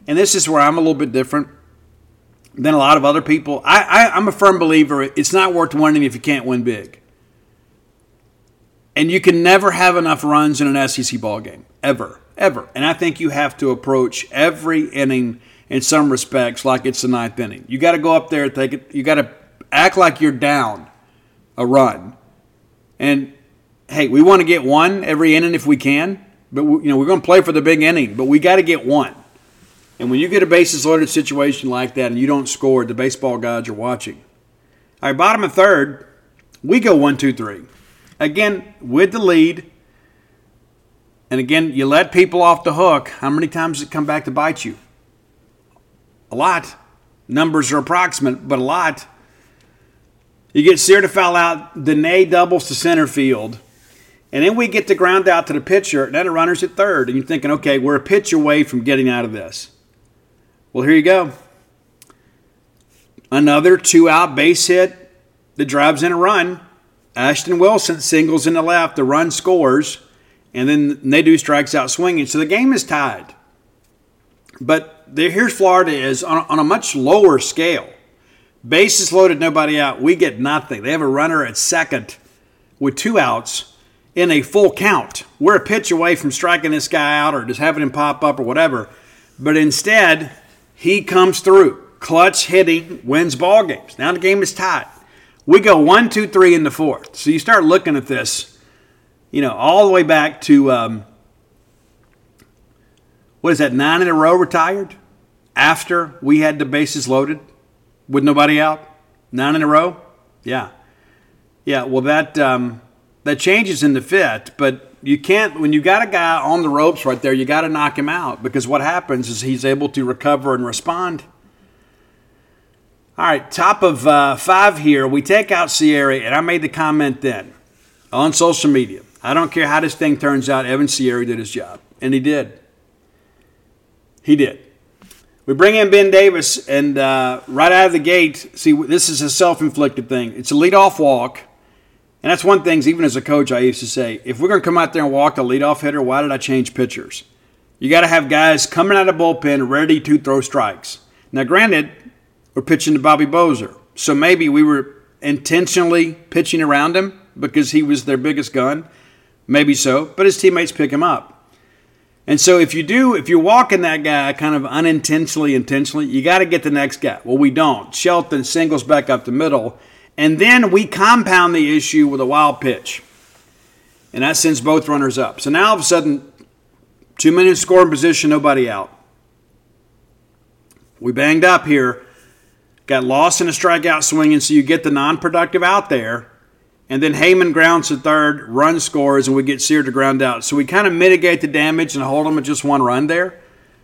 and this is where I'm a little bit different than a lot of other people. I'm a firm believer it's not worth winning if you can't win big. And you can never have enough runs in an SEC ball game, ever. And I think you have to approach every inning in some respects like it's the ninth inning. You got to go up there and take it. You got to act like you're down a run. And hey, we want to get one every inning if we can, but we're going to play for the big inning. But we got to get one. And when you get a bases loaded situation like that and you don't score, the baseball gods are watching. All right, bottom of third, we go 1-2-3. Again, with the lead. And again, you let people off the hook. How many times does it come back to bite you? A lot. Numbers are approximate, but a lot. You get Sear to foul out. Dene doubles to center field. And then we get the ground out to the pitcher. Now the runner's at third. And you're thinking, okay, we're a pitch away from getting out of this. Well, here you go. Another 2-out base hit that drives in a run. Ashton Wilson singles in the left. The run scores. And then Nadeau strikes out swinging. So the game is tied. But here's Florida is on a much lower scale. Bases loaded, nobody out. We get nothing. They have a runner at second with 2 outs in a full count. We're a pitch away from striking this guy out or just having him pop up or whatever. But instead, he comes through. Clutch hitting wins ball games. Now the game is tied. We go 1-2-3 in the fourth. So you start looking at this, all the way back to, 9 in a row retired after we had the bases loaded with nobody out? 9 in a row? Yeah. Yeah, well, that changes in the fifth, but you can't, when you got a guy on the ropes right there, you got to knock him out because what happens is he's able to recover and respond. All right, top of 5 here. We take out Sierra, and I made the comment then on social media. I don't care how this thing turns out, Evan Sierra did his job, and he did. He did. We bring in Ben Davis, and right out of the gate, see, this is a self-inflicted thing. It's a leadoff walk, and that's one thing, even as a coach, I used to say, if we're going to come out there and walk the leadoff hitter, why did I change pitchers? You got to have guys coming out of the bullpen ready to throw strikes. Now, granted, we're pitching to Bobby Bozer, so maybe we were intentionally pitching around him because he was their biggest gun. Maybe so, but his teammates pick him up. And so if you're walking that guy kind of unintentionally, intentionally, you got to get the next guy. Well, we don't. Shelton singles back up the middle, and then we compound the issue with a wild pitch. And that sends both runners up. So now all of a sudden, 2 minutes scoring position, nobody out. We banged up here. Got lost in a strikeout swing, and so you get the non-productive out there. And then Heyman grounds to third, run scores, and we get Sear to ground out. So we kind of mitigate the damage and hold them at just 1 run there.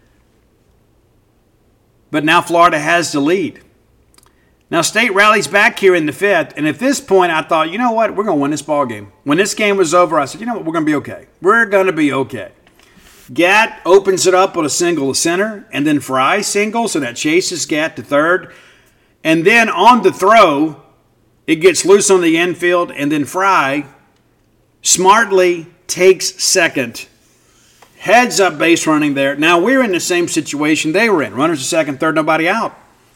But now Florida has the lead. Now State rallies back here in the fifth, and at this point I thought, you know what, we're going to win this ball game. When this game was over, I said, you know what, we're going to be okay. We're going to be okay. Gatt opens it up with a single to center, and then Fry singles, and that chases Gatt to third. And then on the throw, it gets loose on the infield, and then Fry smartly takes second. Heads up base running there. Now we're in the same situation they were in. Runners at second, third, nobody out.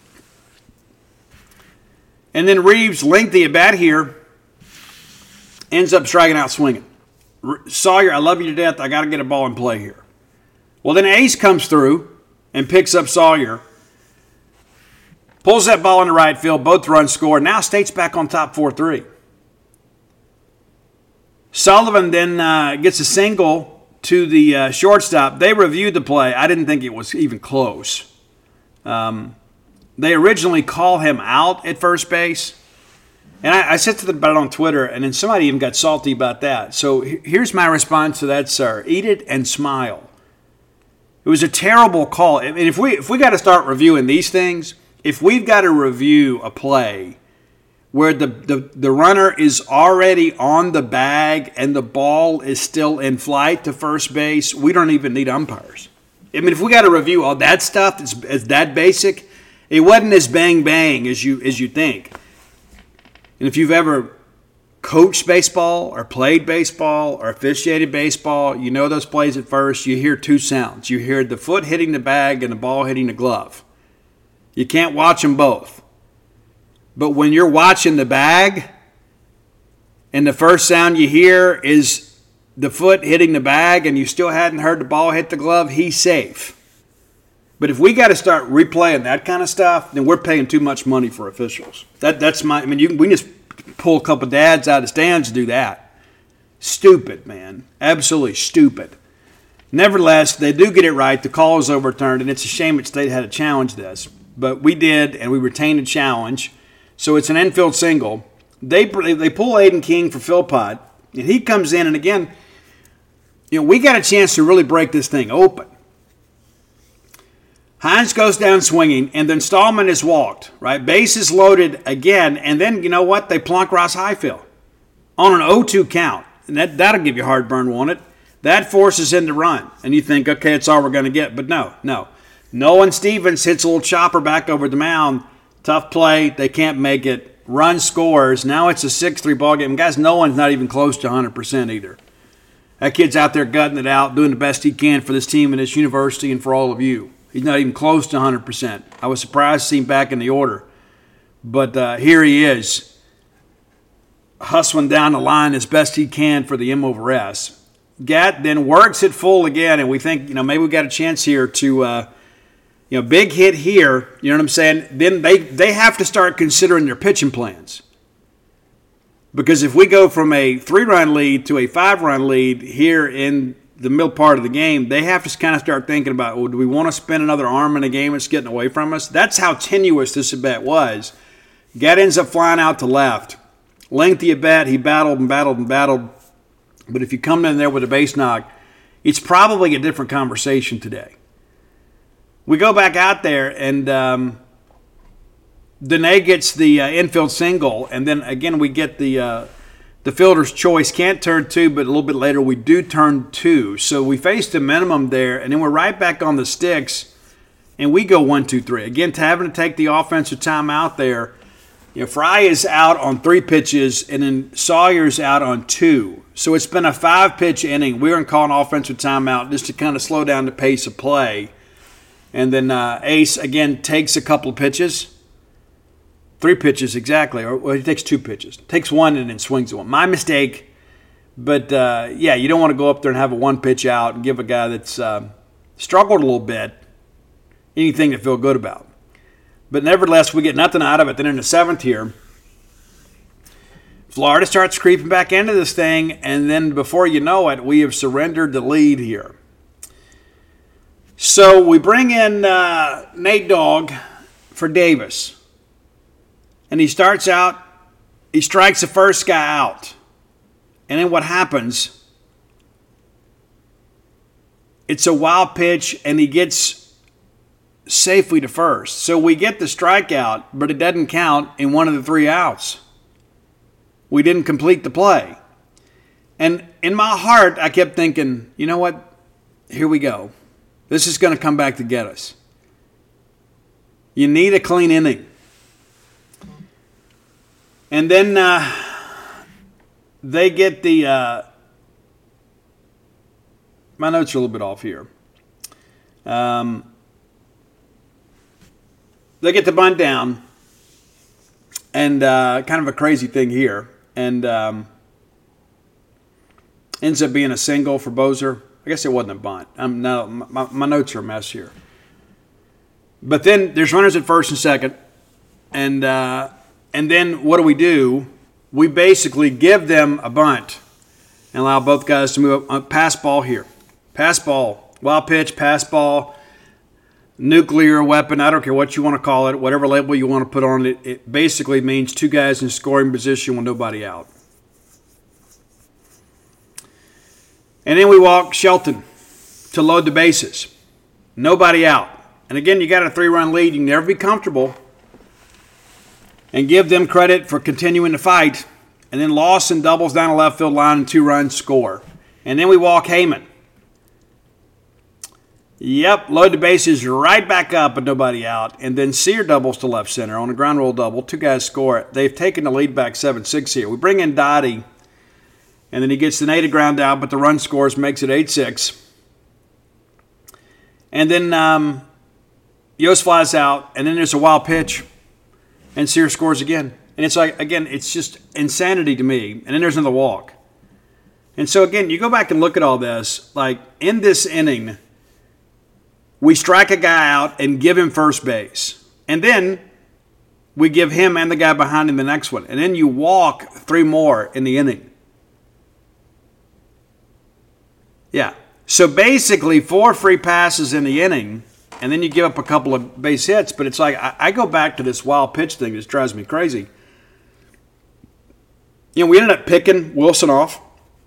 And then Reeves, lengthy at bat here, ends up striking out swinging. Sawyer, I love you to death. I got to get a ball in play here. Well, then Ace comes through and picks up Sawyer. Pulls that ball in the right field. Both runs score. Now State's back on top 4-3. Sullivan then gets a single to the shortstop. They reviewed the play. I didn't think it was even close. They originally call him out at first base. And I said to them about it on Twitter, and then somebody even got salty about that. So here's my response to that, sir. Eat it and smile. It was a terrible call. I mean, if we got to start reviewing these things, if we've got to review a play where the runner is already on the bag and the ball is still in flight to first base, we don't even need umpires. I mean, if we got to review all that stuff that's that basic, it wasn't as bang-bang as you think. And if you've ever coached baseball or played baseball or officiated baseball, you know those plays at first. You hear two sounds. You hear the foot hitting the bag and the ball hitting the glove. You can't watch them both. But when you're watching the bag and the first sound you hear is the foot hitting the bag and you still hadn't heard the ball hit the glove, he's safe. But if we got to start replaying that kind of stuff, then we're paying too much money for officials. We can just pull a couple dads out of the stands to do that. Stupid, man. Absolutely stupid. Nevertheless, they do get it right. The call is overturned, and it's a shame that State had to challenge this. But we did, and we retained the challenge. So it's an infield single. They pull Aiden King for Philpott, and he comes in, and again, we got a chance to really break this thing open. Hines goes down swinging, and then Stallman is walked, right? Base is loaded again, and then, you know what? They plunk Ross Highfield on an 0-2 count. And that'll give you heartburn, won't it? That forces in the run. And you think, okay, that's all we're going to get. But no. Nolan Stevens hits a little chopper back over the mound. Tough play. They can't make it. Run scores. Now it's a 6-3 ball game. Guys, Nolan's not even close to 100% either. That kid's out there gutting it out, doing the best he can for this team and this university and for all of you. He's not even close to 100%. I was surprised to see him back in the order. But here he is, hustling down the line as best he can for the M over S. Gatt then works it full again, and we think, maybe we got a chance here to, big hit here. You know what I'm saying? Then they have to start considering their pitching plans. Because if we go from a 3-run lead to a 5-run lead here in the middle part of the game, they have to kind of start thinking about, do we want to spend another arm in a game that's getting away from us? That's how tenuous this at-bat was. Gatt ends up flying out to left. Lengthy at-bat, he battled and battled and battled. But if you come in there with a base knock, it's probably a different conversation today. We go back out there, and Dene gets the infield single, and then again we get the fielder's choice. Can't turn 2, but a little bit later we do turn 2. So we faced a minimum there, and then we're right back on the sticks, and we go 1-2-3. Again, having to take the offensive time out there. Fry is out on 3 pitches, and then Sawyer's out on 2. So it's been a 5-pitch inning. We're going to call an offensive timeout just to kind of slow down the pace of play. And then Ace, again, takes a couple of pitches. 3 pitches exactly, or he takes 2 pitches. Takes 1 and then swings one. My mistake, but you don't want to go up there and have a 1-pitch out and give a guy that's struggled a little bit anything to feel good about. But nevertheless, we get nothing out of it. Then in the 7th here, Florida starts creeping back into this thing, and then before you know it, we have surrendered the lead here. So we bring in Nate Dogg for Davis. And he starts out, he strikes the first guy out. And then what happens, it's a wild pitch, and he gets safely to first. So we get the strikeout, but it doesn't count in one of the 3 outs. We didn't complete the play. And in my heart, I kept thinking, you know what? Here we go. This is going to come back to get us. You need a clean inning. And then they get the my notes are a little bit off here. They get the bunt down, and kind of a crazy thing here. And ends up being a single for Bozer. I guess it wasn't a bunt. My notes are a mess here. But then there's runners at first and second, and then what do? We basically give them a bunt and allow both guys to move up. Pass ball here. Pass ball. Wild pitch, pass ball, nuclear weapon. I don't care what you want to call it, whatever label you want to put on it. It basically means 2 guys in scoring position with nobody out. And then we walk Shelton to load the bases. Nobody out. And again, you got a 3-run lead. You can never be comfortable. And give them credit for continuing to fight. And then Lawson doubles down the left field line and 2 runs score. And then we walk Heyman. Yep, load the bases right back up and nobody out. And then Sear doubles to left center on a ground rule double. 2 guys score it. They've taken the lead back 7-6 here. We bring in Dottie, and then he gets the native ground out, but the run scores, makes it 8-6. And then Yost flies out, and then there's a wild pitch, and Sear scores again. And it's like, again, it's just insanity to me. And then there's another walk. And so, again, you go back and look at all this. Like, in this inning, we strike a guy out and give him first base. And then we give him and the guy behind him the next one. And then you walk 3 more in the inning. Yeah. So basically 4 free passes in the inning, and then you give up a couple of base hits. But it's like, I go back to this wild pitch thing that drives me crazy. You know, we ended up picking Wilson off.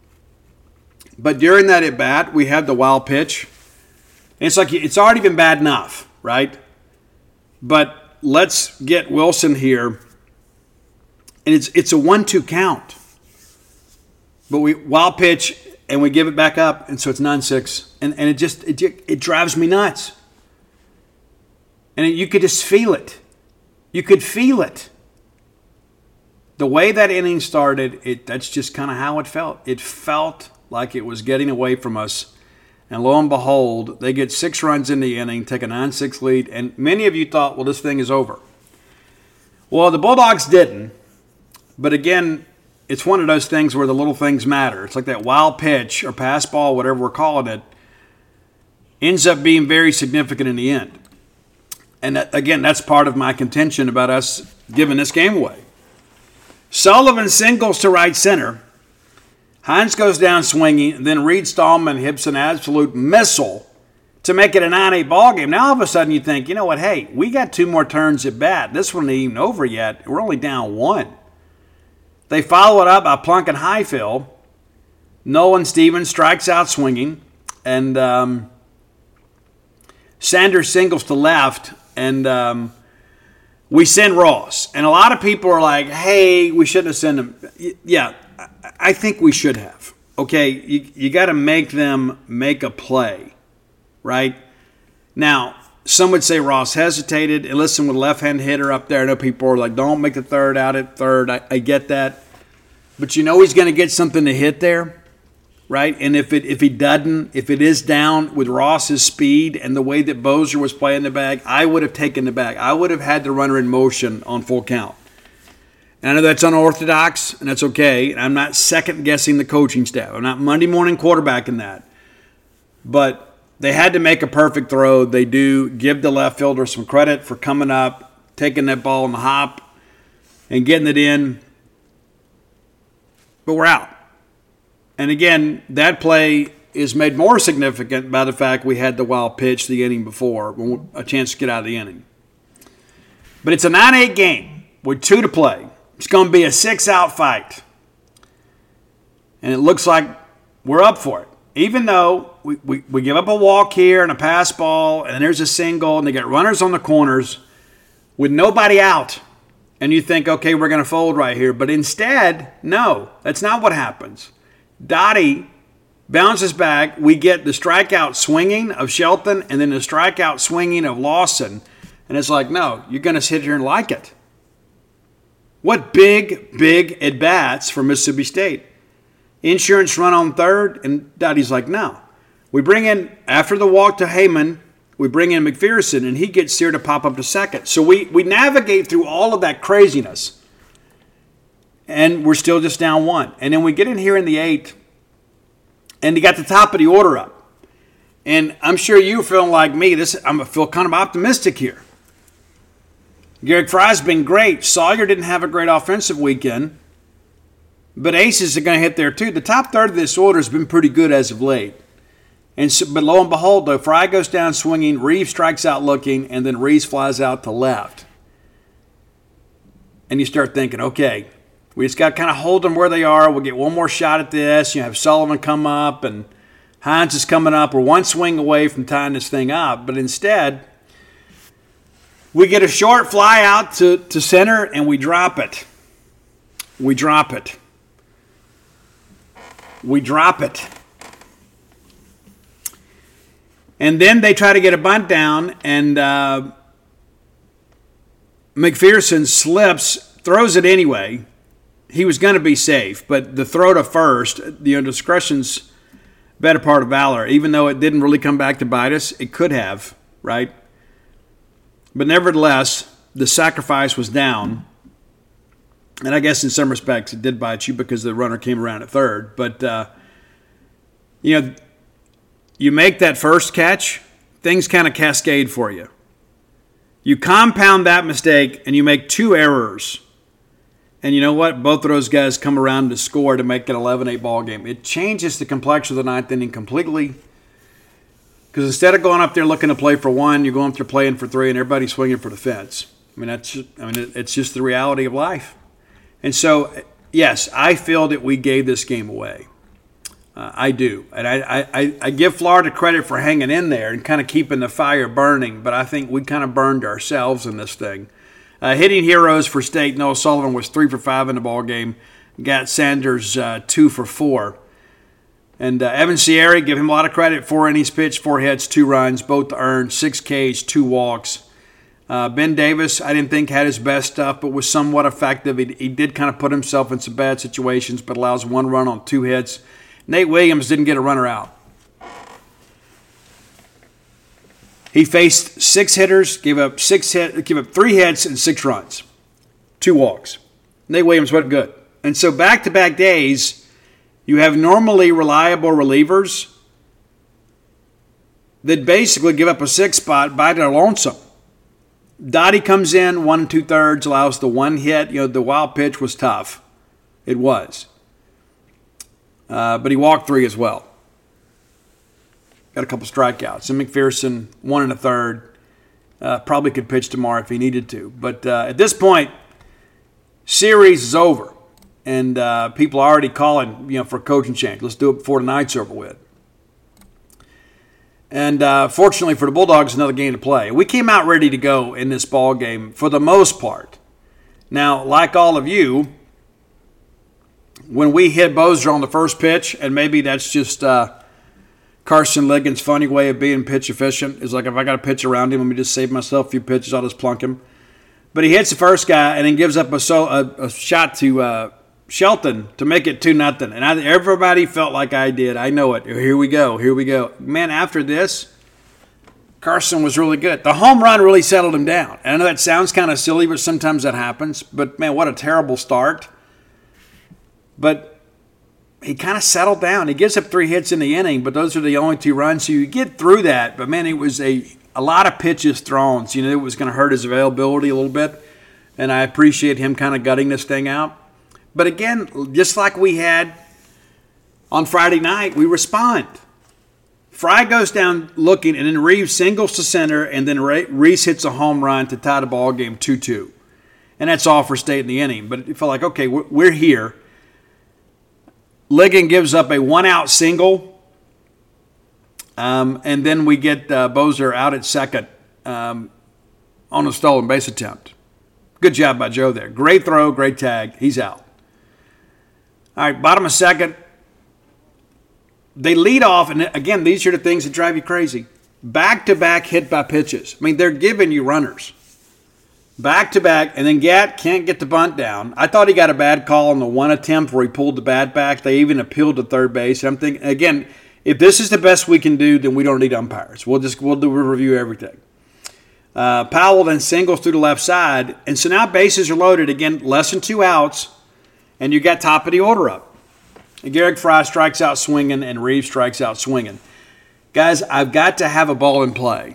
But during that at-bat, we had the wild pitch. And it's like, it's already been bad enough, right? But let's get Wilson here. And it's a 1-2 count. But we wild pitch, and we give it back up, and so it's 9-6. And it drives me nuts. And you could just feel it. You could feel it. The way that inning started, that's just kind of how it felt. It felt like it was getting away from us. And lo and behold, they get 6 runs in the inning, take a 9-6 lead, and many of you thought, well, this thing is over. Well, the Bulldogs didn't. But again, it's one of those things where the little things matter. It's like that wild pitch or pass ball, whatever we're calling it, ends up being very significant in the end. And that, again, that's part of my contention about us giving this game away. Sullivan singles to right center. Hines goes down swinging, then Reed Stallman hits an absolute missile to make it a 9-8 ball game. Now all of a sudden you think, you know what, hey, we got 2 more turns at bat. This one ain't even over yet. We're only down 1. They follow it up by plunking Highfield. Nolan Stevens strikes out swinging, and Sanders singles to left, and we send Ross. And a lot of people are like, hey, we shouldn't have sent him. Yeah, I think we should have. Okay, you got to make them make a play, right? Now, some would say Ross hesitated. And listen, with a left-hand hitter up there, I know people are like, don't make the third out at third. I get that. But you know he's going to get something to hit there, right? And if it is down with Ross's speed and the way that Bozier was playing the bag, I would have taken the bag. I would have had the runner in motion on full count. And I know that's unorthodox, and that's okay. And I'm not second-guessing the coaching staff. I'm not Monday morning quarterbacking that. But they had to make a perfect throw. They do. Give the left fielder some credit for coming up, taking that ball in the hop, and getting it in. But we're out. And again, that play is made more significant by the fact we had the wild pitch the inning before, a chance to get out of the inning. But it's a 9-8 game with 2 to play. It's going to be a 6-out fight. And it looks like we're up for it. Even though we give up a walk here and a pass ball, and there's a single, and they get runners on the corners with nobody out. And you think, okay, we're going to fold right here. But instead, no, that's not what happens. Dottie bounces back. We get the strikeout swinging of Shelton and then the strikeout swinging of Lawson. And it's like, no, you're going to sit here and like it. What big at-bats for Mississippi State. Insurance run on third, and Dottie's like, no. We bring in, after the walk to Heyman, we bring in McPherson, and he gets Sear to pop up to second. So we navigate through all of that craziness, and we're still just down 1. And then we get in here in the 8th, and you got the top of the order up. And I'm sure you're feeling like me. I feel kind of optimistic here. Garrick Fry's been great. Sawyer didn't have a great offensive weekend, but aces are going to hit there too. The top third of this order has been pretty good as of late. And so, but lo and behold, though, Fry goes down swinging, Reeves strikes out looking, and then Reeves flies out to left. And you start thinking, okay, we just got to kind of hold them where they are. We'll get one more shot at this. You have Sullivan come up, and Hines is coming up. We're one swing away from tying this thing up. But instead, we get a short fly out to center, and we drop it. We drop it. And then they try to get a bunt down, and McPherson slips, throws it anyway. He was going to be safe, but the throw to first, discretion's better part of valor. Even though it didn't really come back to bite us, it could have, right? But nevertheless, the sacrifice was down. And I guess in some respects it did bite you because the runner came around at third. But, you make that first catch, things kind of cascade for you. You compound that mistake and you make 2 errors. And you know what? Both of those guys come around to score to make it an 11-8 ball game. It changes the complexion of the ninth inning completely. Because instead of going up there looking to play for 1, you're going up there playing for 3, and everybody's swinging for the fence. It's just the reality of life. And so, yes, I feel that we gave this game away. I do. And I give Florida credit for hanging in there and kind of keeping the fire burning, but I think we kind of burned ourselves in this thing. Hitting heroes for State, Noah Sullivan was 3 for 5 in the ball game. Got Sanders 2 for 4. And Evan Sierra, give him a lot of credit. 4 innings pitched, 4 hits, 2 runs, both earned, 6 Ks, 2 walks. Ben Davis, I didn't think had his best stuff, but was somewhat effective. He did kind of put himself in some bad situations, but allows 1 run on 2 hits. Nate Williams didn't get a runner out. He faced 6 hitters, gave up 3 hits and 6 runs, 2 walks. Nate Williams wasn't good. And so back-to-back days, you have normally reliable relievers that basically give up a 6 spot by their lonesome. Dottie comes in 1 2/3, allows the 1 hit. The wild pitch was tough. It was. But he walked 3 as well. Got a couple strikeouts. And McPherson, 1 1/3. Probably could pitch tomorrow if he needed to. But at this point, series is over. And people are already calling, for a coaching change. Let's do it before tonight's over with. And fortunately for the Bulldogs, another game to play. We came out ready to go in this ball game for the most part. Now, like all of you, when we hit Bozier on the first pitch, and maybe that's just Carson Ligon's funny way of being pitch efficient, is like if I got a pitch around him, let me just save myself a few pitches, I'll just plunk him. But he hits the first guy and then gives up a shot to Shelton to make it 2-0. And everybody felt like I did. I know it. Here we go. Man, after this, Carson was really good. The home run really settled him down. And I know that sounds kind of silly, but sometimes that happens. But, man, what a terrible start. But he kind of settled down. He gives up 3 hits in the inning, but those are the only 2 runs. So you get through that. But, man, it was a lot of pitches thrown. So, it was going to hurt his availability a little bit. And I appreciate him kind of gutting this thing out. But, again, just like we had on Friday night, we respond. Fry goes down looking, and then Reeves singles to center, and then Reese hits a home run to tie the ball game 2-2. And that's all for State in the inning. But it felt like, okay, we're here. Ligon gives up a 1-out single, and then we get Bozier out at second on a stolen base attempt. Good job by Joe there. Great throw, great tag. He's out. All right, bottom of second. They lead off, and again, these are the things that drive you crazy. Back-to-back hit by pitches. I mean, they're giving you runners. Back-to-back, and then Gatt can't get the bunt down. I thought he got a bad call on the 1 attempt where he pulled the bat back. They even appealed to third base. I'm thinking, again, if this is the best we can do, then we don't need umpires. We'll review everything. Powell then singles through the left side, and so now bases are loaded. Again, less than 2 outs, and you got top of the order up. And Garrick Fry strikes out swinging, and Reeves strikes out swinging. Guys, I've got to have a ball in play.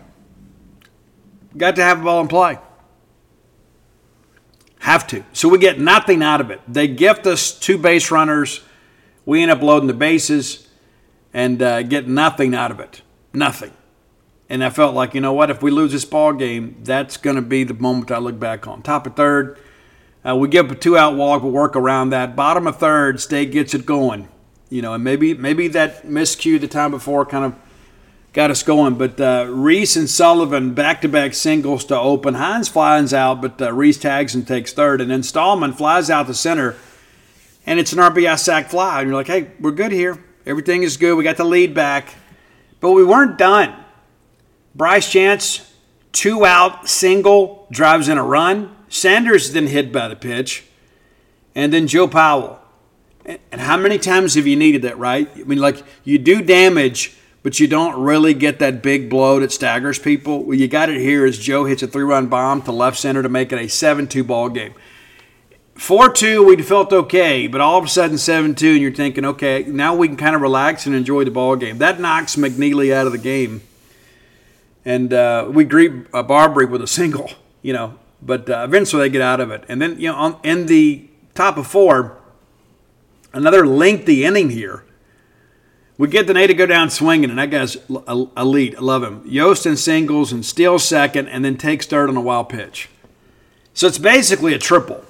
Have to. So we get nothing out of it. They gift us 2 base runners. We end up loading the bases and get nothing out of it. Nothing. And I felt like, you know what, if we lose this ball game, that's going to be the moment I look back on. Top of third, we give up a 2-out walk, we'll work around that. Bottom of third, State gets it going. And maybe that miscue the time before kind of got us going. But Reese and Sullivan back-to-back singles to open. Hines flies out, but Reese tags and takes third. And then Stallman flies out to center, and it's an RBI sac fly. And you're like, hey, we're good here. Everything is good. We got the lead back. But we weren't done. Bryce Chance, 2-out single, drives in a run. Sanders then hit by the pitch. And then Joe Powell. And how many times have you needed that, right? I mean, like, you do damage, but you don't really get that big blow that staggers people. Well, you got it here as Joe hits a 3-run bomb to left center to make it a 7-2 ball game. 4-2, we felt okay, but all of a sudden 7-2, and you're thinking, okay, now we can kind of relax and enjoy the ball game. That knocks McNeely out of the game. And we greet Barbary with a single, but eventually they get out of it. And then, in the top of 4, another lengthy inning here. We get the Nate to go down swinging, and that guy's elite. I love him. Yost in singles and steals second, and then takes third on a wild pitch. So it's basically a triple.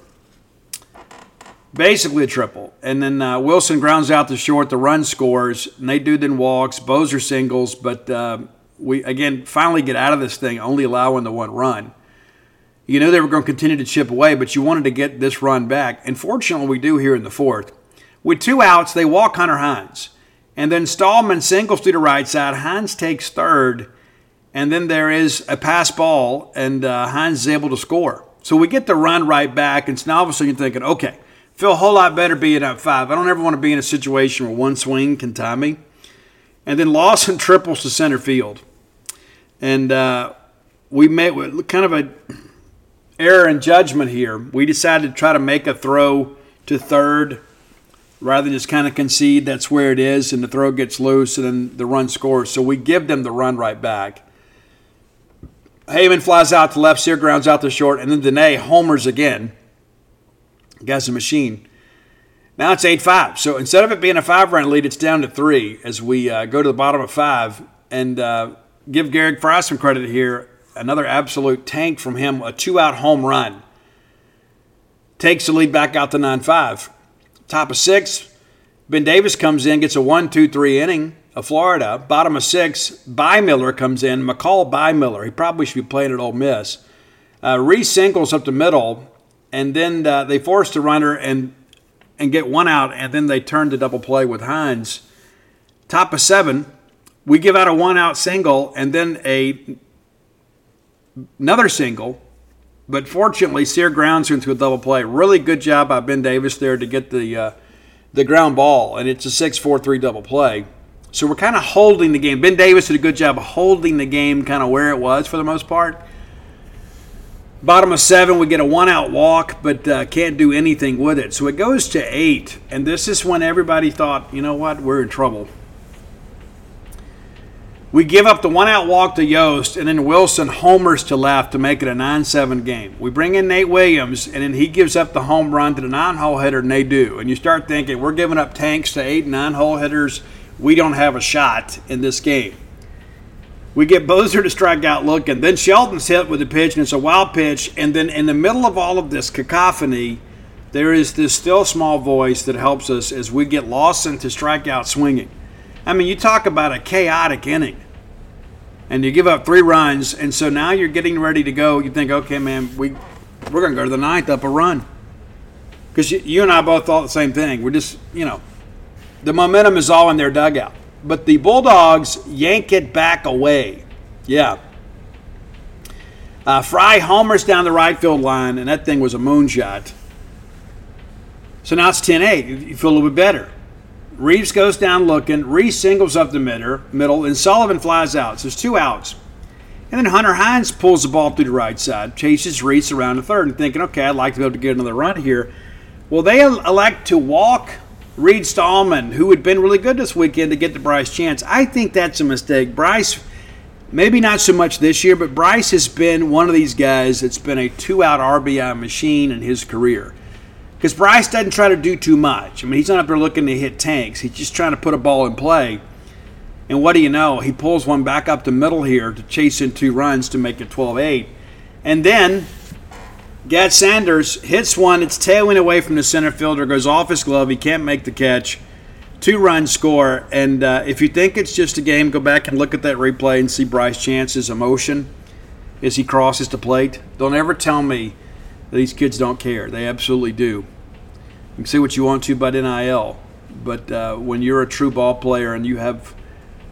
And then Wilson grounds out to short. The run scores. Nate Dude then walks. Bozer singles, but we, again, finally get out of this thing, only allowing the 1 run. You knew they were going to continue to chip away, but you wanted to get this run back. And fortunately, we do here in the 4th. With 2 outs, they walk Hunter Hines. And then Stallman singles to the right side. Hines takes third. And then there is a pass ball, and Hines is able to score. So we get the run right back. And so now all of a sudden you're thinking, okay, feel a whole lot better being up 5. I don't ever want to be in a situation where one swing can tie me. And then Lawson triples to center field. And we made with kind of an error in judgment here. We decided to try to make a throw to third rather than just kind of concede that's where it is, and the throw gets loose, and then the run scores. So we give them the run right back. Heyman flies out to left, Sear grounds out to short, and then Dene homers again. Guy's a machine. Now it's 8-5. So instead of it being a 5-run lead, it's down to 3 as we go to the bottom of 5. And give Garrick Fry some credit here. Another absolute tank from him, a 2-out home run. Takes the lead back out to 9-5. Top of 6, Ben Davis comes in, gets a 1-2-3 inning of Florida. Bottom of 6, Bymiller comes in. McCall Bymiller. He probably should be playing at Ole Miss. Reese singles up the middle, and then they force the runner and get 1 out, and then they turn to double play with Hines. Top of 7, we give out a 1-out single and then another single. But fortunately, Sear grounds into a double play. Really good job by Ben Davis there to get the ground ball, and it's a 6-4-3 double play. So we're kind of holding the game. Ben Davis did a good job of holding the game kind of where it was for the most part. Bottom of 7, we get a 1-out walk, but can't do anything with it. So it goes to 8, and this is when everybody thought, you know what, we're in trouble. We give up the 1-out walk to Yost, and then Wilson homers to left to make it a 9-7 game. We bring in Nate Williams, and then he gives up the home run to the 9-hole hitter, Nadeau. And you start thinking, we're giving up tanks to 8 and 9-hole hitters. We don't have a shot in this game. We get Bozer to strike out looking. Then Shelton's hit with a pitch, and it's a wild pitch. And then in the middle of all of this cacophony, there is this still small voice that helps us as we get Lawson to strike out swinging. I mean, you talk about a chaotic inning. And you give up 3 runs, and so now you're getting ready to go. You think, okay, man, we're going to go to the 9th up a run. Because you and I both thought the same thing. We're just, the momentum is all in their dugout. But the Bulldogs yank it back away. Yeah. Fry homers down the right field line, and that thing was a moonshot. So now it's 10-8. You feel a little bit better. Reeves goes down looking. Reese singles up the middle, and Sullivan flies out. So there's 2 outs. And then Hunter Hines pulls the ball through the right side, chases Reese around the third, and thinking, okay, I'd like to be able to get another run here. Well, they elect to walk Reed Stallman, who had been really good this weekend, to get to Bryce Chance. I think that's a mistake. Bryce, maybe not so much this year, but Bryce has been one of these guys that's been a 2-out RBI machine in his career. Because Bryce doesn't try to do too much. I mean, he's not up there looking to hit tanks. He's just trying to put a ball in play. And what do you know? He pulls one back up the middle here to chase in 2 runs to make it 12-8. And then Gad Sanders hits one. It's tailing away from the center fielder. Goes off his glove. He can't make the catch. 2-run score. And if you think it's just a game, go back and look at that replay and see Bryce Chance's emotion as he crosses the plate. Don't ever tell me that these kids don't care. They absolutely do. You can say what you want to about NIL, but when you're a true ball player and you have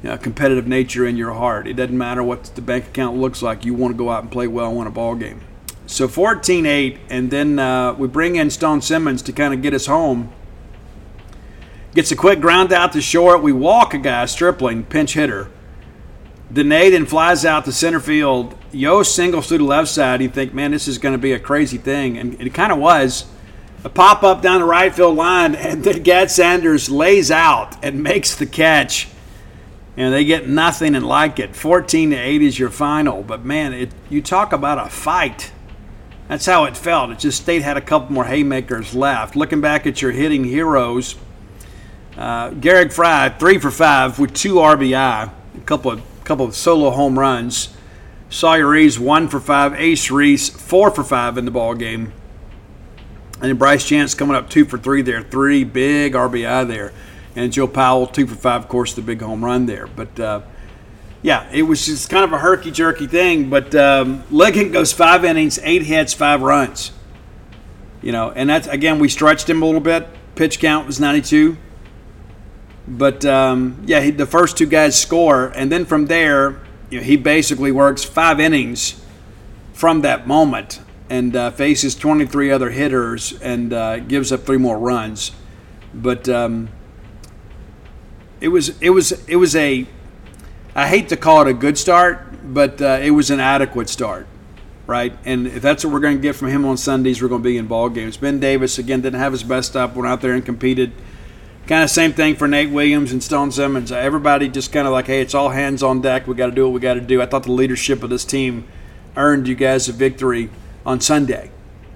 competitive nature in your heart. It doesn't matter what the bank account looks like. You want to go out and play well and win a ball game. So 14-8, and then we bring in Stone Simmons to kind of get us home. Gets a quick ground out to short. We walk a guy, Stripling, pinch hitter. Dene then flies out to center field. Yo singles to the left side. You think, man, this is going to be a crazy thing. And it kind of was. A pop-up down the right field line, and then Gad Sanders lays out and makes the catch. And they get nothing and like it. 14-8 is your final. But, man, you talk about a fight. That's how it felt. It just State had a couple more haymakers left. Looking back at your hitting heroes, Garrick Fry, 3 for 5 with 2 RBI, a couple of solo home runs. Sawyer Reeves, 1 for 5. Ace Reese, 4 for 5 in the ball game. And then Bryce Chance coming up 2 for 3 there. 3 big RBI there. And Joe Powell, 2 for 5, of course, the big home run there. But, yeah, it was just kind of a herky-jerky thing. But Ligon goes 5 innings, 8 hits, 5 runs. And that's, again, we stretched him a little bit. Pitch count was 92. But, the first 2 guys score. And then from there, he basically works 5 innings from that moment and faces 23 other hitters and gives up 3 more runs. But it was a, I hate to call it a good start, but it was an adequate start, right? And if that's what we're going to get from him on Sundays, we're going to be in ball games. Ben Davis, again, didn't have his best stuff, went out there and competed. Kind of same thing for Nate Williams and Stone Simmons. Everybody just kind of like, hey, it's all hands on deck. We got to do what we got to do. I thought the leadership of this team earned you guys a victory on Sunday.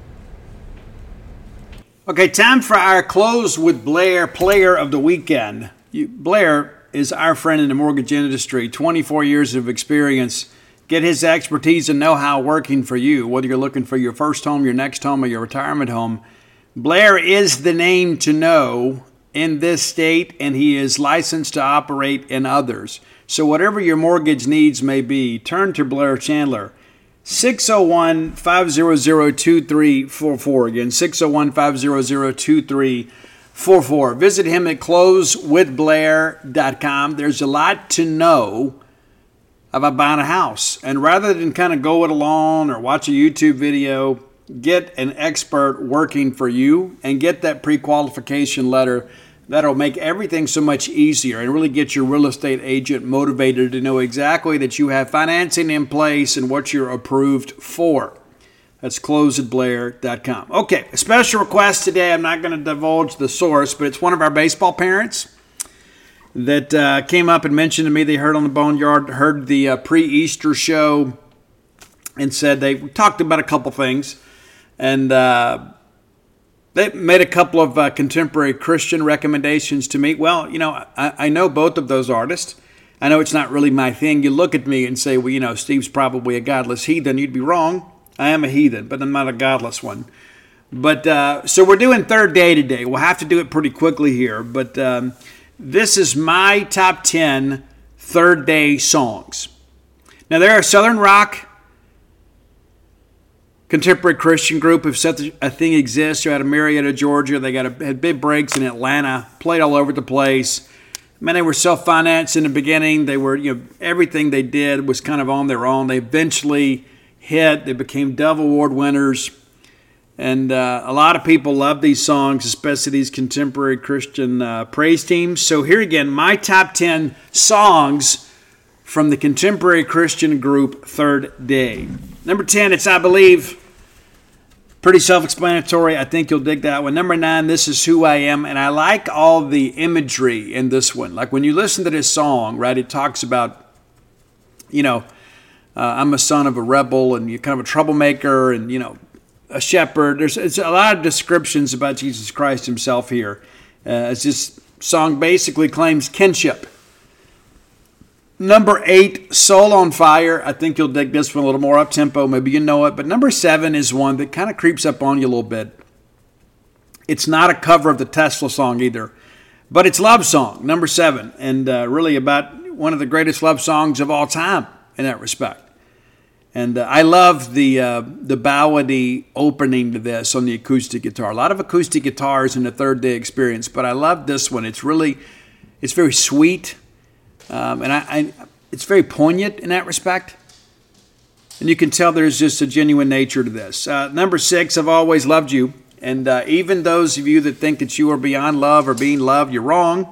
Okay, time for our Close with Blair Player of the Weekend. Blair is our friend in the mortgage industry, 24 years of experience. Get his expertise and know-how working for you, whether you're looking for your first home, your next home, or your retirement home. Blair is the name to know in this state, and he is licensed to operate in others. So whatever your mortgage needs may be, turn to Blair Chandler. 601-500-2344. Again, 601-500-2344. Visit him at closewithblair.com. There's a lot to know about buying a house. And rather than kind of go it alone or watch a YouTube video, get an expert working for you and get that pre-qualification letter. That'll make everything so much easier and really get your real estate agent motivated to know exactly that you have financing in place and what you're approved for. That's closewithblair.com. Okay, a special request today. I'm not going to divulge the source, but it's one of our baseball parents that came up and mentioned to me they heard on the Boneyard, heard the pre-Easter show, and said they talked about a couple things. And they made a couple of contemporary Christian recommendations to me. Well, I know both of those artists. I know it's not really my thing. You look at me and say, well, Steve's probably a godless heathen. You'd be wrong. I am a heathen, but I'm not a godless one. But so we're doing Third Day today. We'll have to do it pretty quickly here. But this is my top 10 Third Day songs. Now, they're a Southern rock contemporary Christian group. If such a thing exists, they're out of Marietta, Georgia. They had big breaks in Atlanta, played all over the place. Man, they were self-financed in the beginning. They were, everything they did was kind of on their own. They eventually hit. They became Dove Award winners. And a lot of people love these songs, especially these contemporary Christian praise teams. So here again, my top 10 songs from the contemporary Christian group Third Day. Number 10, it's I Believe. Pretty self-explanatory. I think you'll dig that one. Number 9, This Is Who I Am. And I like all the imagery in this one. Like when you listen to this song, right, it talks about, I'm a son of a rebel and you're kind of a troublemaker and, a shepherd. It's a lot of descriptions about Jesus Christ himself here. As this song basically claims kinship. Number 8, Soul on Fire. I think you'll dig this one a little more up-tempo. Maybe you know it. But number 7 is one that kind of creeps up on you a little bit. It's not a cover of the Tesla song either. But it's Love Song, number 7. And really about one of the greatest love songs of all time in that respect. And I love the ballady opening to this on the acoustic guitar. A lot of acoustic guitars in the Third Day experience. But I love this one. It's very sweet. And it's very poignant in that respect. And you can tell there's just a genuine nature to this. Number 6, I've always loved you. And even those of you that think that you are beyond love or being loved, you're wrong.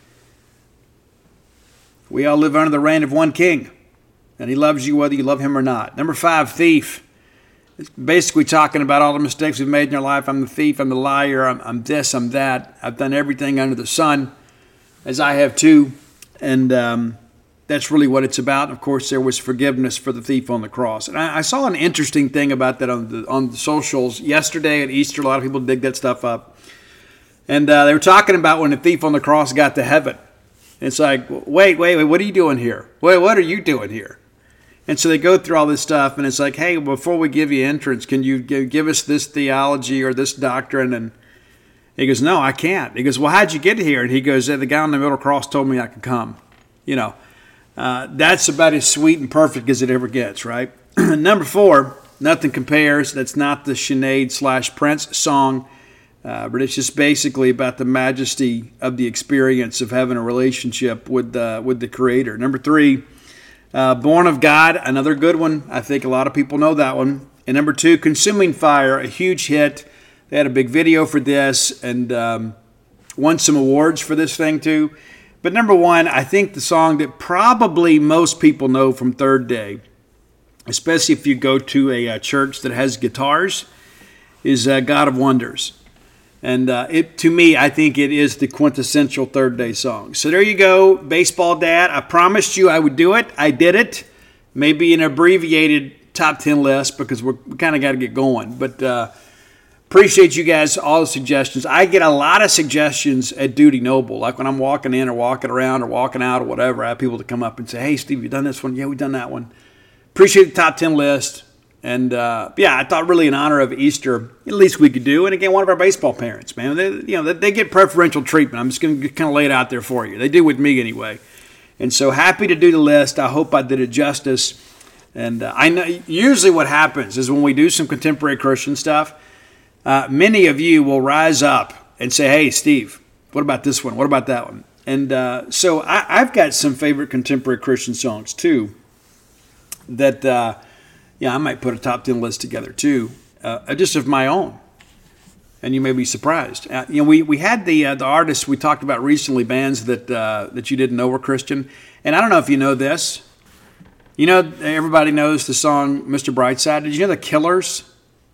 We all live under the reign of one king. And he loves you whether you love him or not. Number 5, thief. It's basically talking about all the mistakes we've made in our life. I'm the thief, I'm the liar, I'm this, I'm that. I've done everything under the sun, as I have too. And that's really what it's about. Of course, there was forgiveness for the thief on the cross. And I saw an interesting thing about that on the socials yesterday at Easter. A lot of people dig that stuff up. And they were talking about when the thief on the cross got to heaven. It's like, wait, what are you doing here? Wait, what are you doing here? And so they go through all this stuff, and it's like, hey, before we give you entrance, can you give us this theology or this doctrine? And he goes, no, I can't. He goes, well, how'd you get here? And he goes, the guy on the middle cross told me I could come. That's about as sweet and perfect as it ever gets, right? Number 4, Nothing Compares. That's not the Sinead / Prince song, but it's just basically about the majesty of the experience of having a relationship with the Creator. Number 3, Born of God, another good one. I think a lot of people know that one. And number 2, Consuming Fire, a huge hit. They had a big video for this and won some awards for this thing too. But number 1, I think the song that probably most people know from Third Day, especially if you go to a church that has guitars, is God of Wonders. And to me, I think it is the quintessential Third Day song. So there you go, Baseball Dad. I promised you I would do it. I did it. Maybe an abbreviated top 10 list because we kind of got to get going. But appreciate you guys, all the suggestions. I get a lot of suggestions at Duty Noble. Like when I'm walking in or walking around or walking out or whatever, I have people to come up and say, hey, Steve, you done this one? Yeah, we've done that one. Appreciate the top 10 list. And, I thought really in honor of Easter, at least we could do. And again, one of our baseball parents, man, they get preferential treatment. I'm just going to kind of lay it out there for you. They do with me anyway. And so happy to do the list. I hope I did it justice. And I know usually what happens is when we do some contemporary Christian stuff, many of you will rise up and say, hey, Steve, what about this one? What about that one? And so I've got some favorite contemporary Christian songs too that I might put a top 10 list together too, just of my own. And you may be surprised. We had the artists we talked about recently, bands that you didn't know were Christian. And I don't know if you know this. You know, everybody knows the song Mr. Brightside. Did you know the Killers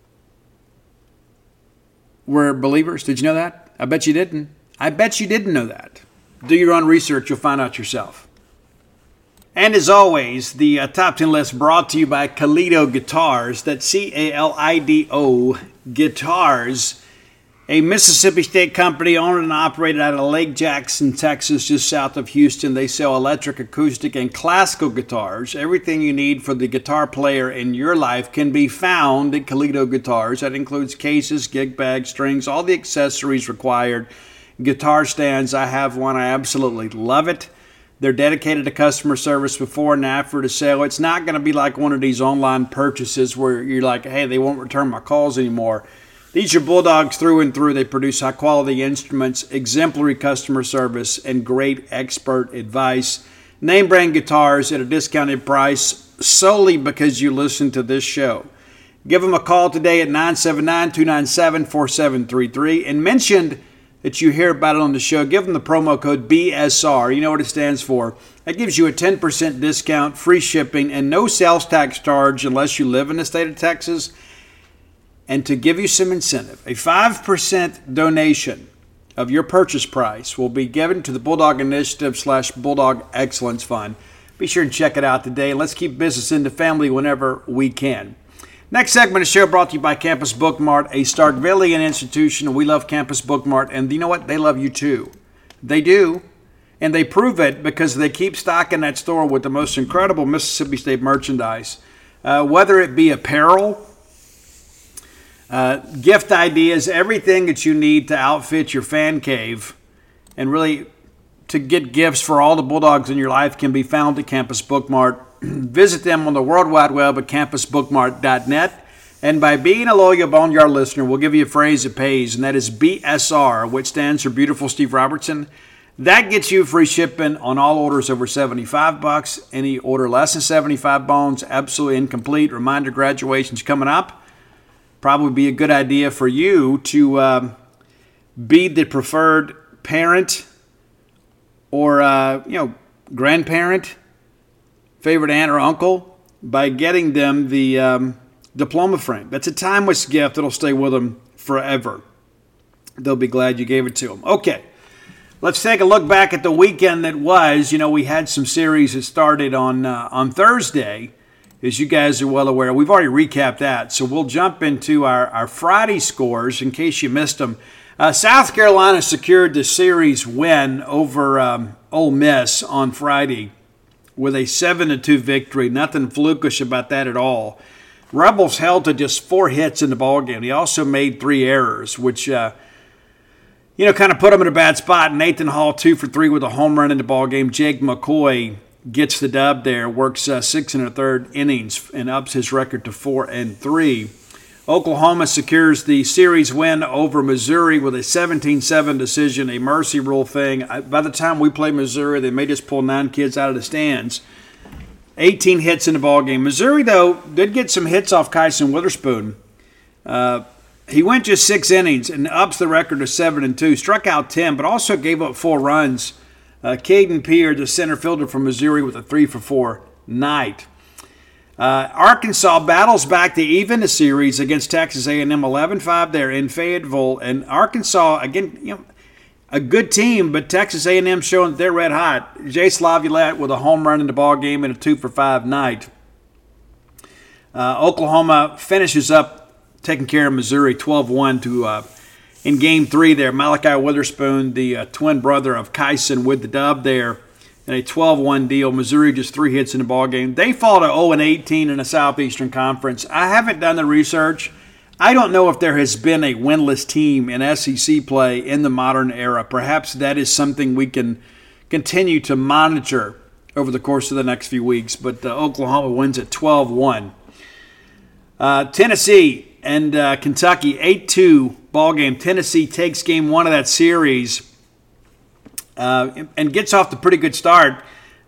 were believers? Did you know that? I bet you didn't. I bet you didn't know that. Do your own research. You'll find out yourself. And as always, the top 10 list brought to you by Calido Guitars. That's Calido Guitars, a Mississippi State company owned and operated out of Lake Jackson, Texas, just south of Houston. They sell electric, acoustic, and classical guitars. Everything you need for the guitar player in your life can be found at Calido Guitars. That includes cases, gig bags, strings, all the accessories required. Guitar stands. I have one. I absolutely love it. They're dedicated to customer service before and after the sale. It's not going to be like one of these online purchases where you're like, hey, they won't return my calls anymore. These are Bulldogs through and through. They produce high-quality instruments, exemplary customer service, and great expert advice. Name brand guitars at a discounted price solely because you listen to this show. Give them a call today at 979-297-4733 and mention that you hear about it on the show. Give them the promo code BSR. You know what it stands for. That gives you a 10% discount, free shipping, and no sales tax charge unless you live in the state of Texas. And to give you some incentive, a 5% donation of your purchase price will be given to the Bulldog Initiative / Bulldog Excellence Fund. Be sure and check it out today. Let's keep business in the family whenever we can. Next segment of the show brought to you by Campus Bookmart, a Starkvillian institution. We love Campus Bookmart, and you know what? They love you too. They do, and they prove it because they keep stocking that store with the most incredible Mississippi State merchandise, whether it be apparel, gift ideas, everything that you need to outfit your fan cave, and really to get gifts for all the Bulldogs in your life can be found at Campus Bookmart. Visit them on the World Wide Web at campusbookmart.net. And by being a loyal Boneyard listener, we'll give you a phrase that pays, and that is BSR, which stands for Beautiful Steve Robertson. That gets you free shipping on all orders over $75. Any order less than 75 bones, absolutely incomplete. Reminder, graduation's coming up. Probably be a good idea for you to be the preferred parent or grandparent, favorite aunt or uncle by getting them the diploma frame. That's a timeless gift that'll stay with them forever. They'll be glad you gave it to them. Okay, let's take a look back at the weekend that was. We had some series that started on Thursday, as you guys are well aware. We've already recapped that, so we'll jump into our Friday scores in case you missed them. South Carolina secured the series win over Ole Miss on Friday with a 7-2 victory. Nothing flukish about that at all. Rebels held to just 4 hits in the ballgame. He also made 3 errors, which kind of put him in a bad spot. Nathan Hall 2 for 3 with a home run in the ballgame. Jake McCoy gets the dub there, works 6 1/3 innings and ups his record to 4-3. Oklahoma secures the series win over Missouri with a 17-7 decision, a mercy rule thing. By the time we play Missouri, they may just pull 9 kids out of the stands. 18 hits in the ballgame. Missouri, though, did get some hits off Kyson Witherspoon. He went just 6 innings and ups the record to 7-2. Struck out 10, but also gave up 4 runs. Caden Pierre, the center fielder from Missouri, with a 3-for-4 night. Arkansas battles back to even the series against Texas A&M, 11-5 there in Fayetteville. And Arkansas, again, a good team, but Texas A&M showing that they're red hot. Jace Laviolette with a home run in the ballgame and a 2-for-5 night. Oklahoma finishes up taking care of Missouri 12-1 in Game 3 there. Malachi Witherspoon, the twin brother of Kyson, with the dub there. In a 12-1 deal. Missouri just 3 hits in the ballgame. They fall to 0-18 in the Southeastern Conference. I haven't done the research. I don't know if there has been a winless team in SEC play in the modern era. Perhaps that is something we can continue to monitor over the course of the next few weeks. But Oklahoma wins at 12-1. Tennessee and Kentucky, 8-2 ballgame. Tennessee takes Game 1 of that series and gets off to a pretty good start.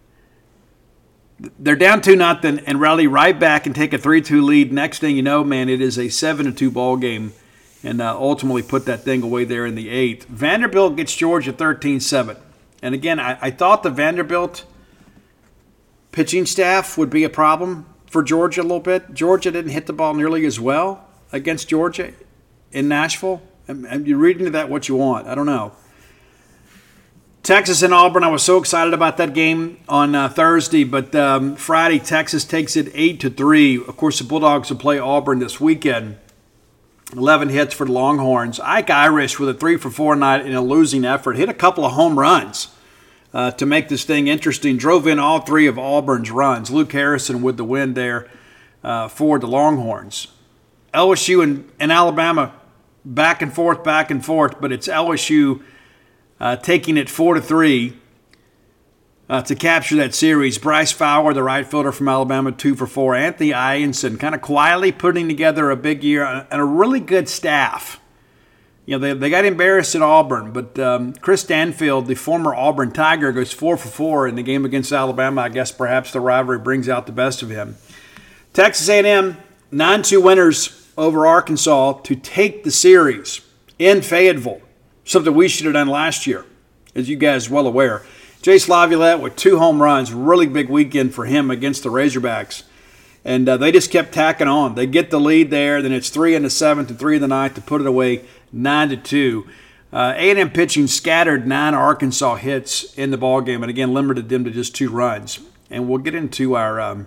They're down 2-0 and rally right back and take a 3-2 lead. Next thing you know, man, it is a 7-2 ball game, and ultimately put that thing away there in the 8th. Vanderbilt gets Georgia 13-7. And again, I thought the Vanderbilt pitching staff would be a problem for Georgia a little bit. Georgia didn't hit the ball nearly as well against Georgia in Nashville. And you're reading into that what you want. I don't know. Texas and Auburn, I was so excited about that game on Thursday, but Friday, Texas takes it 8-3. Of course, the Bulldogs will play Auburn this weekend. 11 hits for the Longhorns. Ike Irish with a 3-for-4 night in a losing effort. Hit a couple of home runs to make this thing interesting. Drove in all 3 of Auburn's runs. Luke Harrison with the win there for the Longhorns. LSU and Alabama back and forth, but it's LSU taking it 4-3 to capture that series. Bryce Fowler, the right fielder from Alabama, 2-for-4. Anthony Ianson kind of quietly putting together a big year and a really good staff. They got embarrassed at Auburn, but Chris Stanfield, the former Auburn Tiger, goes 4-for-4 in the game against Alabama. I guess perhaps the rivalry brings out the best of him. Texas A&M, 9-2 winners over Arkansas to take the series in Fayetteville. Something we should have done last year, as you guys are well aware. Jace Laviolette with 2 home runs. Really big weekend for him against the Razorbacks. And they just kept tacking on. They get the lead there. Then it's 3 in the 7th and 3 in the 9th to put it away 9-2. A&M pitching scattered 9 Arkansas hits in the ballgame. And again, limited them to just 2 runs. And we'll get into our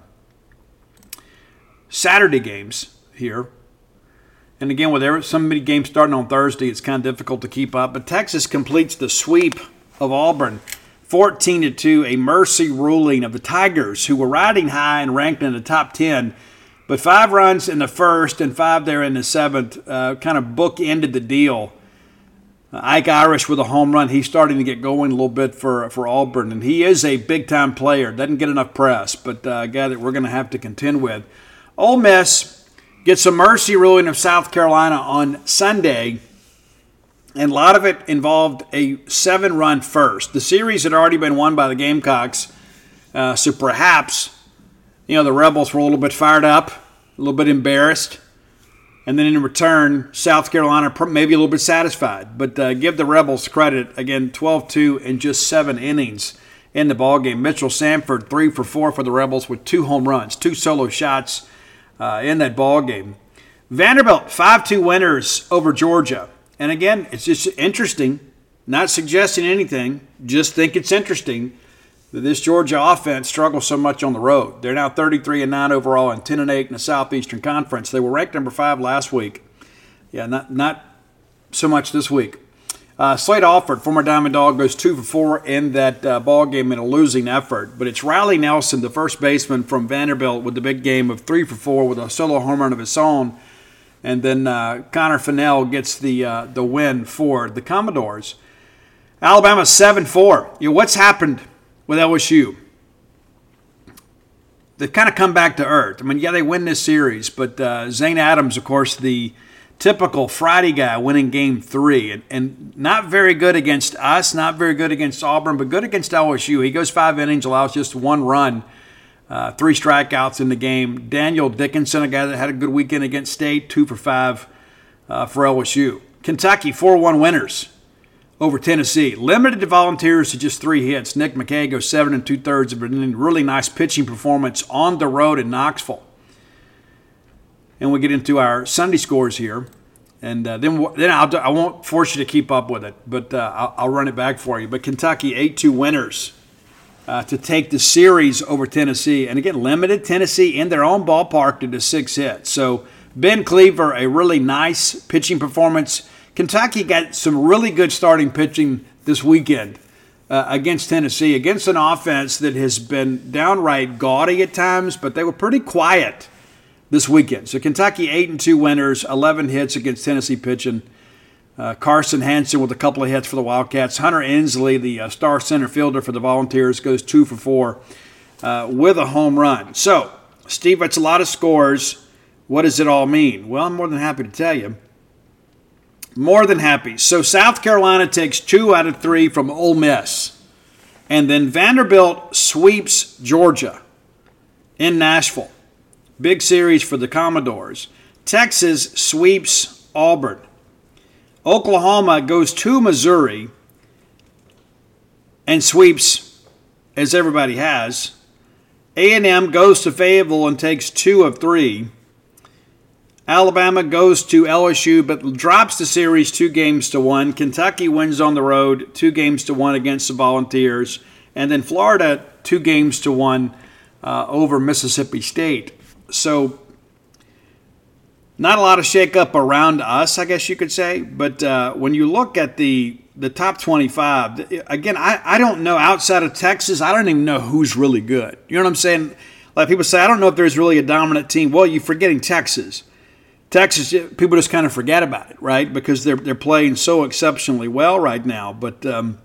Saturday games here. And again, with so many games starting on Thursday, it's kind of difficult to keep up. But Texas completes the sweep of Auburn, 14-2, a mercy ruling of the Tigers, who were riding high and ranked in the top 10. But 5 runs in the first and 5 there in the 7th kind of bookended the deal. Ike Irish with a home run. He's starting to get going a little bit for Auburn. And he is a big-time player. Doesn't get enough press, but a guy that we're going to have to contend with. Ole Miss gets a mercy ruling of South Carolina on Sunday And a lot of it involved a 7-run first. The series had already been won by the Gamecocks, so perhaps, the Rebels were a little bit fired up, a little bit embarrassed, and then in return, South Carolina maybe a little bit satisfied. But give the Rebels credit, again, 12-2 in just 7 innings in the ballgame. Mitchell Sanford, 3 for 4 for the Rebels with 2 home runs, 2 solo shots in that ballgame. Vanderbilt, 5-2 winners over Georgia. And again, it's just interesting, not suggesting anything, just think it's interesting that this Georgia offense struggles so much on the road. They're now 33-9 overall and 10-8 in the Southeastern Conference. They were ranked number 5 last week. Yeah, not so much this week. Slade Alford, former Diamond Dog, goes 2 for 4 in that ball game in a losing effort. But it's Riley Nelson, the first baseman from Vanderbilt, with the big game of 3 for 4 with a solo home run of his own. And then Connor Fennell gets the win for the Commodores. Alabama 7-4. What's happened with LSU? They've kind of come back to earth. I mean, yeah, they win this series, but Zane Adams, of course, the typical Friday guy, winning Game 3. And not very good against us, not very good against Auburn, but good against LSU. He goes 5 innings, allows just 1 run. 3 strikeouts in the game. Daniel Dickinson, a guy that had a good weekend against State, 2 for 5 for LSU. Kentucky, 4-1 winners over Tennessee. Limited the Volunteers to just 3 hits. Nick McKay goes 7 2/3 of a really nice pitching performance on the road in Knoxville. And we get into our Sunday scores here. And then I won't force you to keep up with it, but I'll run it back for you. But Kentucky, 8-2 winners. To take the series over Tennessee. And again, limited Tennessee in their own ballpark to the 6 hits. So Ben Cleaver, a really nice pitching performance. Kentucky got some really good starting pitching this weekend against Tennessee, against an offense that has been downright gaudy at times, but they were pretty quiet this weekend. So Kentucky 8-2 winners, 11 hits against Tennessee pitching. Carson Hansen with a couple of hits for the Wildcats. Hunter Inslee, the star center fielder for the Volunteers, goes 2 for 4 with a home run. So, Steve, that's a lot of scores. What does it all mean? Well, I'm more than happy to tell you. More than happy. So, South Carolina takes 2 out of 3 from Ole Miss. And then Vanderbilt sweeps Georgia in Nashville. Big series for the Commodores. Texas sweeps Auburn. Oklahoma goes to Missouri and sweeps, as everybody has. A&M goes to Fayetteville and takes 2 of 3. Alabama goes to LSU but drops the series 2-1. Kentucky wins on the road 2-1 against the Volunteers. And then Florida 2-1 over Mississippi State. So not a lot of shakeup around us, I guess you could say. But when you look at the top 25, again, I don't know. Outside of Texas, I don't even know who's really good. You know what I'm saying? Like people say, I don't know if there's really a dominant team. Well, you're forgetting Texas. Texas, people just kind of forget about it, right? Because they're playing so exceptionally well right now. But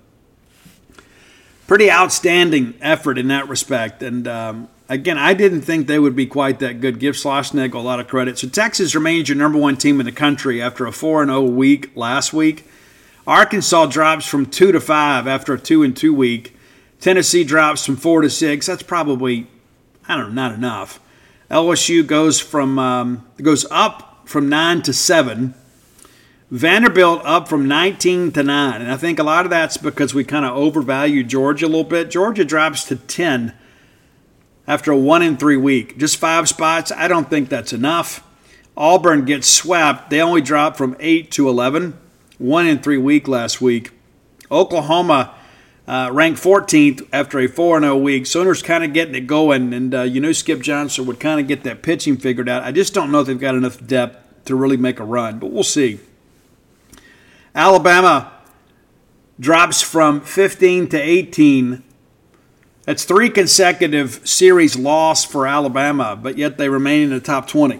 pretty outstanding effort in that respect. And again, I didn't think they would be quite that good. Give Schlossnagle a lot of credit. So Texas remains your number 1 team in the country after a 4-0 week last week. Arkansas drops from 2 to 5 after a 2-2 week. Tennessee drops from 4 to 6. That's probably, not enough. LSU goes up from 9 to 7. Vanderbilt up from 19 to 9. And I think a lot of that's because we kind of overvalued Georgia a little bit. Georgia drops to 10 after a 1-3 week. Just 5 spots. I don't think that's enough. Auburn gets swept. They only dropped from 8 to 11. 1-3 week last week. Oklahoma ranked 14th after a 4-0 week. Sooners kind of getting it going, and Skip Johnson would kind of get that pitching figured out. I just don't know if they've got enough depth to really make a run, but we'll see. Alabama drops from 15 to 18. That's 3 consecutive series loss for Alabama, but yet they remain in the top 20.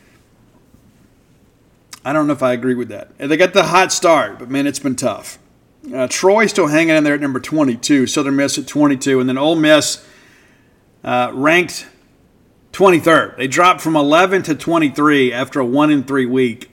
I don't know if I agree with that. They got the hot start, but, man, it's been tough. Troy still hanging in there at number 22, Southern Miss at 22, and then Ole Miss ranked 23rd. They dropped from 11 to 23 after a 1-3 week.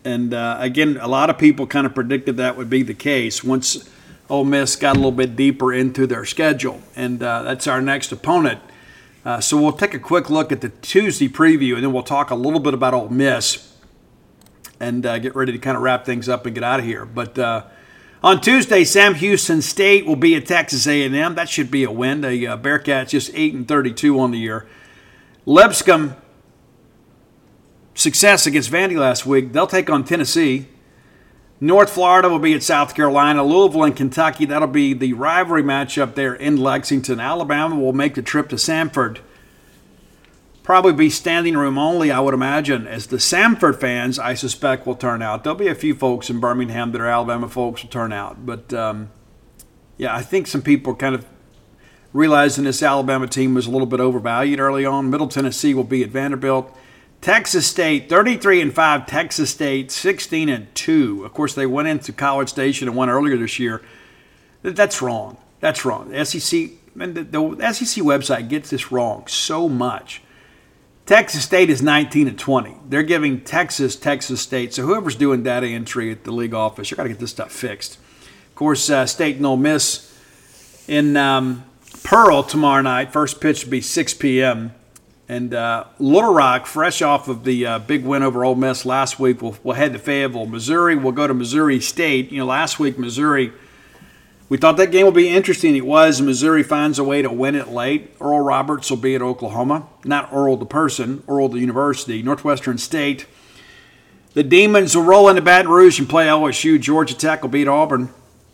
And, again, a lot of people kind of predicted that would be the case once Ole Miss got a little bit deeper into their schedule. And that's our next opponent. So we'll take a quick look at the Tuesday preview, and then we'll talk a little bit about Ole Miss and get ready to kind of wrap things up and get out of here. But on Tuesday, Sam Houston State will be at Texas A&M. That should be a win. The Bearcats just 8-32 on the year. Lipscomb, success against Vandy last week. They'll take on Tennessee. North Florida will be at South Carolina. Louisville and Kentucky, that'll be the rivalry matchup there in Lexington. Alabama will make the trip to Samford. Probably be standing room only, I would imagine, as the Samford fans, I suspect, will turn out. There'll be a few folks in Birmingham that are Alabama folks will turn out. But, I think some people kind of realizing this Alabama team was a little bit overvalued early on. Middle Tennessee will be at Vanderbilt. Texas State, 33-5. Texas State, 16-2. Of course, they went into College Station and won earlier this year. That's wrong. That's wrong. The SEC website gets this wrong so much. Texas State is 19-20. They're giving Texas State. So whoever's doing data entry at the league office, you got to get this stuff fixed. Of course, State and Ole Miss in Pearl tomorrow night. First pitch will be 6 p.m. And Little Rock, fresh off of the big win over Ole Miss last week, will head to Fayetteville. Missouri will go to Missouri State. Last week, Missouri, we thought that game would be interesting. It was. Missouri finds a way to win it late. Earl Roberts will be at Oklahoma. Not Earl the person, Earl the university. Northwestern State. The Demons will roll into Baton Rouge and play LSU. Georgia Tech will beat Auburn.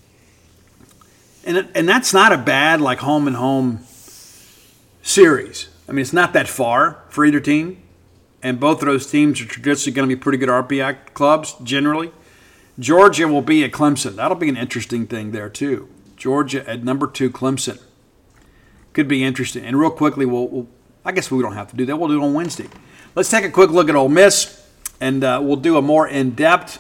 And that's not a bad, home-and-home series. I mean, it's not that far for either team. And both of those teams are traditionally going to be pretty good RPI clubs, generally. Georgia will be at Clemson. That'll be an interesting thing there, too. Georgia at number 2, Clemson. Could be interesting. And real quickly, I guess we don't have to do that. We'll do it on Wednesday. Let's take a quick look at Ole Miss, and we'll do a more in-depth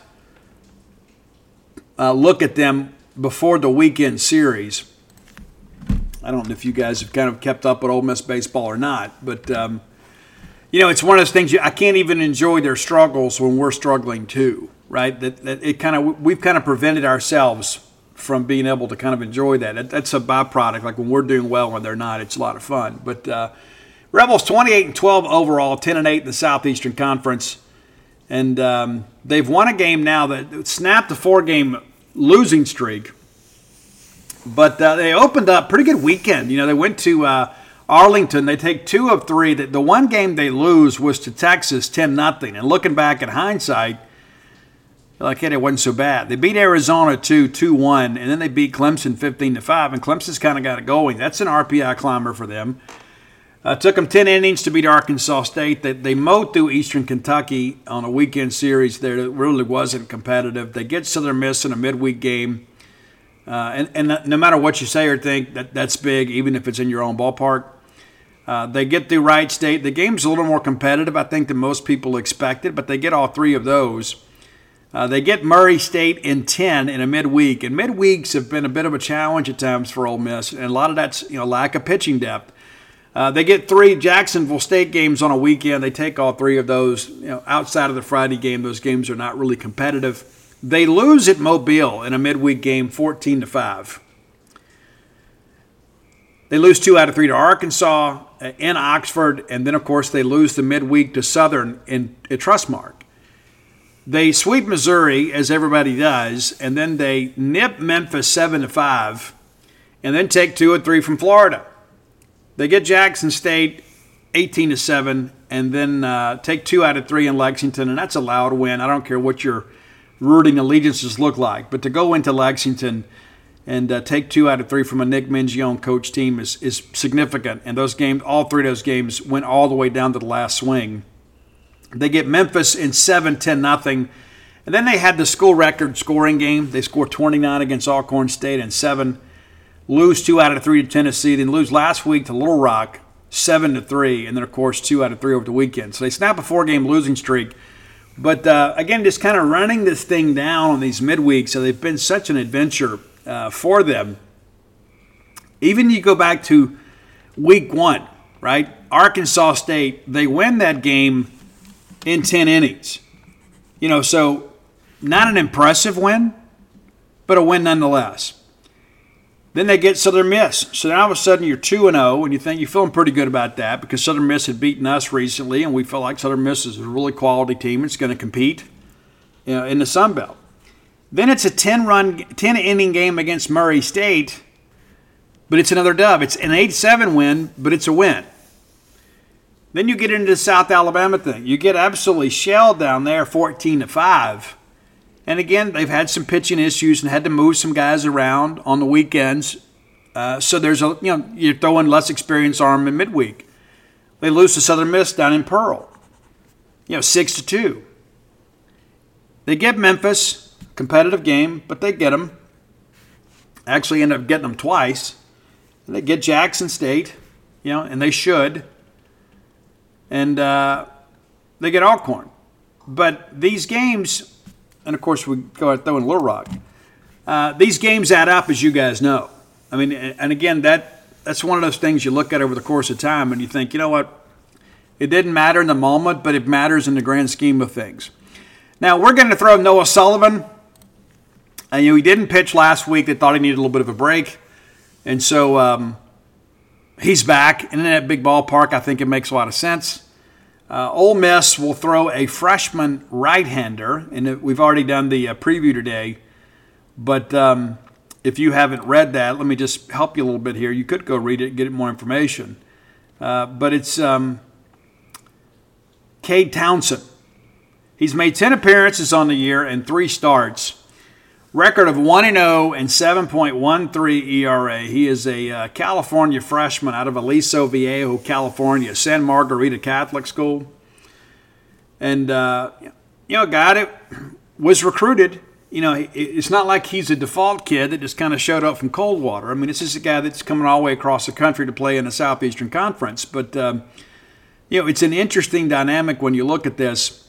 look at them before the weekend series. I don't know if you guys have kind of kept up with Ole Miss baseball or not, but, it's one of those things I can't even enjoy their struggles when we're struggling too. Right, we've kind of prevented ourselves from being able to kind of enjoy that. That's a byproduct. Like when we're doing well and they're not, it's a lot of fun. But Rebels 28-12 overall, 10-8 in the Southeastern Conference, and they've won a game now that snapped a 4-game losing streak. But they opened up pretty good weekend. They went to Arlington. They take 2 of 3. The one game they lose was to Texas, 10-0. And looking back at hindsight, it wasn't so bad. They beat Arizona 2-1, and then they beat Clemson 15-5, and Clemson's kind of got it going. That's an RPI climber for them. Took them 10 innings to beat Arkansas State. They mowed through Eastern Kentucky on a weekend series there that really wasn't competitive. They get Southern Miss in a midweek game. And no matter what you say or think, that's big, even if it's in your own ballpark. They get through Wright State. The game's a little more competitive, I think, than most people expected, but they get all 3 of those. They get Murray State in 10 in a midweek, and midweeks have been a bit of a challenge at times for Ole Miss, and a lot of that's lack of pitching depth. They get 3 Jacksonville State games on a weekend. They take all 3 of those. Outside of the Friday game, those games are not really competitive. They lose at Mobile in a midweek game, 14-5. They lose 2 out of 3 to Arkansas in Oxford, and then, of course, they lose the midweek to Southern at Trustmark. They sweep Missouri, as everybody does, and then they nip Memphis 7-5, and then take 2 of 3 from Florida. They get Jackson State 18-7, and then take 2 out of 3 in Lexington, and that's a loud win. I don't care what your rooting allegiances look like, but to go into Lexington and take 2 out of 3 from a Nick Mingione coach team is significant. And those games, all 3 of those games, went all the way down to the last swing. They get Memphis in 7, 10-0. And then they had the school record scoring game. They scored 29 against Alcorn State and 7. Lose 2 out of 3 to Tennessee. Then lose last week to Little Rock 7-3. And then, of course, 2 out of 3 over the weekend. So they snap a 4-game losing streak. But, again, just kind of running this thing down on these midweeks. So they've been such an adventure for them. Even you go back to week 1, right? Arkansas State, they win that game in 10 innings. So not an impressive win, but a win nonetheless. Then they get Southern Miss. So now all of a sudden you're 2-0, and you think you're feeling pretty good about that because Southern Miss had beaten us recently, and we feel like Southern Miss is a really quality team. It's going to compete in the Sun Belt. Then it's a 10-inning game against Murray State, but it's another dub. It's an 8-7 win, but it's a win. Then you get into the South Alabama thing. You get absolutely shelled down there, 14-5. And again, they've had some pitching issues and had to move some guys around on the weekends. So there's you're throwing less experienced arm in midweek. They lose to Southern Miss down in Pearl, 6-2. They get Memphis, competitive game, but they get them. Actually end up getting them twice. And they get Jackson State, and they should. And they get Alcorn. But these games, and of course we go out throwing Little Rock, these games add up, as you guys know. I mean, and again, that's one of those things you look at over the course of time and you think, you know what, it didn't matter in the moment, but it matters in the grand scheme of things. Now, we're going to throw Noah Sullivan. And, he didn't pitch last week. They thought he needed a little bit of a break. And so he's back. And in that big ballpark, I think it makes a lot of sense. Ole Miss will throw a freshman right-hander. And we've already done the preview today. But if you haven't read that, let me just help you a little bit here. You could go read it and get more information. But it's Cade Townsend. He's made 10 appearances on the year and 3 starts. Record of 1-0 and 7.13 ERA. He is a California freshman out of Aliso Viejo, California, San Margarita Catholic School. And, a guy that was recruited. It's not like he's a default kid that just kind of showed up from Coldwater. I mean, this is a guy that's coming all the way across the country to play in the Southeastern Conference. But, it's an interesting dynamic when you look at this.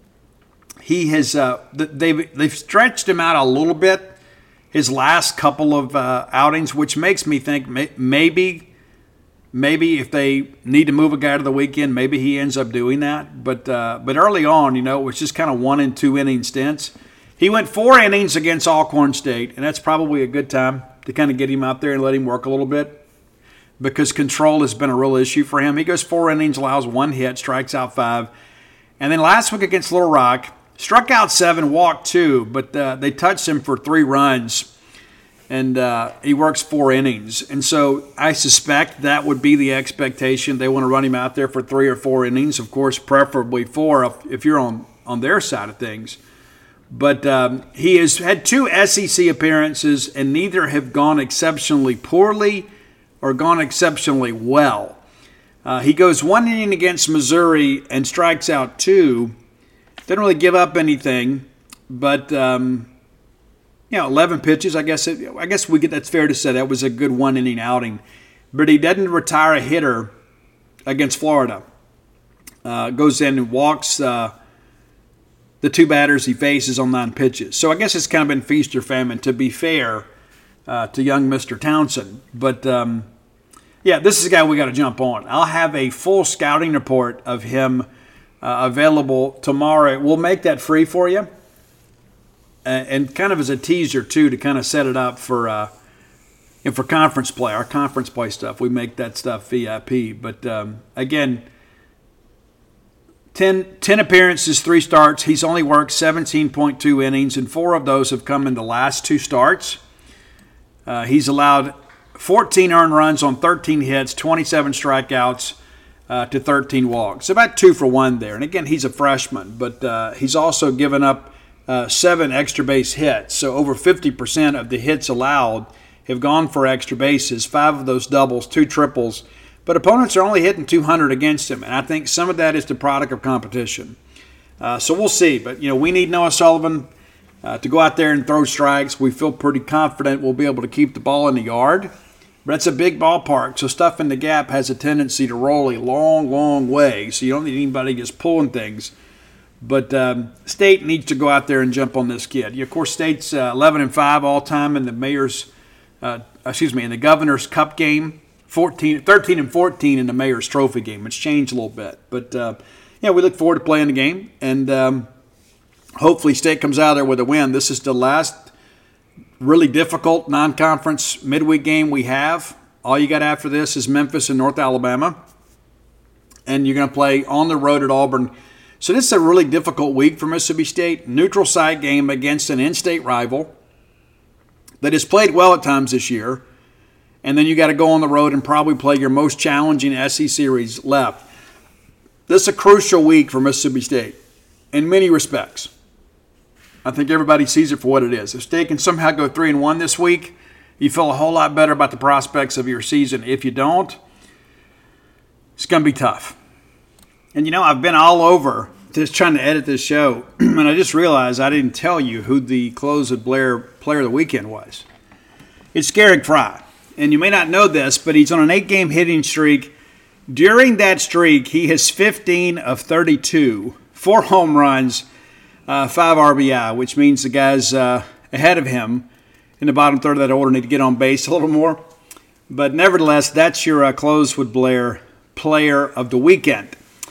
He has they've stretched him out a little bit his last couple of outings, which makes me think maybe if they need to move a guy to the weekend, maybe he ends up doing that. But early on, it was just kind of 1 and 2 inning stints. He went 4 innings against Alcorn State, and that's probably a good time to kind of get him out there and let him work a little bit because control has been a real issue for him. He goes 4 innings, allows 1 hit, strikes out 5. And then last week against Little Rock, struck out 7, walked 2, but they touched him for 3 runs, and he works 4 innings. And so I suspect that would be the expectation. They want to run him out there for 3 or 4 innings, of course, preferably 4 if you're on their side of things. But he has had 2 SEC appearances, and neither have gone exceptionally poorly or gone exceptionally well. He goes 1 inning against Missouri and strikes out 2. Didn't really give up anything, but 11 pitches. I guess that's fair to say that was a good 1 inning outing. But he doesn't retire a hitter against Florida. Goes in and walks the 2 batters he faces on 9 pitches. So I guess it's kind of been feast or famine, to be fair to young Mr. Townsend. But this is a guy we got to jump on. I'll have a full scouting report of him available tomorrow. We'll make that free for you, and kind of as a teaser too, to kind of set it up for conference play. Our conference play stuff, we make that stuff VIP. But again, 10 appearances, 3 starts. He's only worked 17.2 innings, and 4 of those have come in the last 2 starts. He's allowed 14 earned runs on 13 hits, 27 strikeouts. To 13 walks. About 2 for 1 there. And again, he's a freshman, but he's also given up 7 extra base hits. So over 50% of the hits allowed have gone for extra bases, 5 of those doubles, 2 triples. But opponents are only hitting 200 against him, and I think some of that is the product of competition. So we'll see. But, we need Noah Sullivan to go out there and throw strikes. We feel pretty confident we'll be able to keep the ball in the yard. But it's a big ballpark, so stuff in the gap has a tendency to roll a long, long way. So you don't need anybody just pulling things. But State needs to go out there and jump on this kid. Of course, State's 11-5 all time in the in the Governor's Cup game. 13-14 in the Mayor's Trophy game. It's changed a little bit, but we look forward to playing the game, and Hopefully State comes out of there with a win. This is the last really difficult non-conference midweek game we have. All you got after this is Memphis and North Alabama. And you're going to play on the road at Auburn. So this is a really difficult week for Mississippi State. Neutral site game against an in-state rival that has played well at times this year. And then you got to go on the road and probably play your most challenging SEC series left. This is a crucial week for Mississippi State in many respects. I think everybody sees it for what it is. If State can somehow go 3-1 this week, you feel a whole lot better about the prospects of your season. If you don't, it's going to be tough. And, I've been all over just trying to edit this show, and I just realized I didn't tell you who the Close of Blair Player of the Weekend was. It's Garrick Fry. And you may not know this, but he's on an 8-game hitting streak. During that streak, he has 15 of 32, 4 home runs, 5 RBI, which means the guys ahead of him in the bottom third of that order need to get on base a little more. But nevertheless, that's your Close with Blair Player of the Weekend.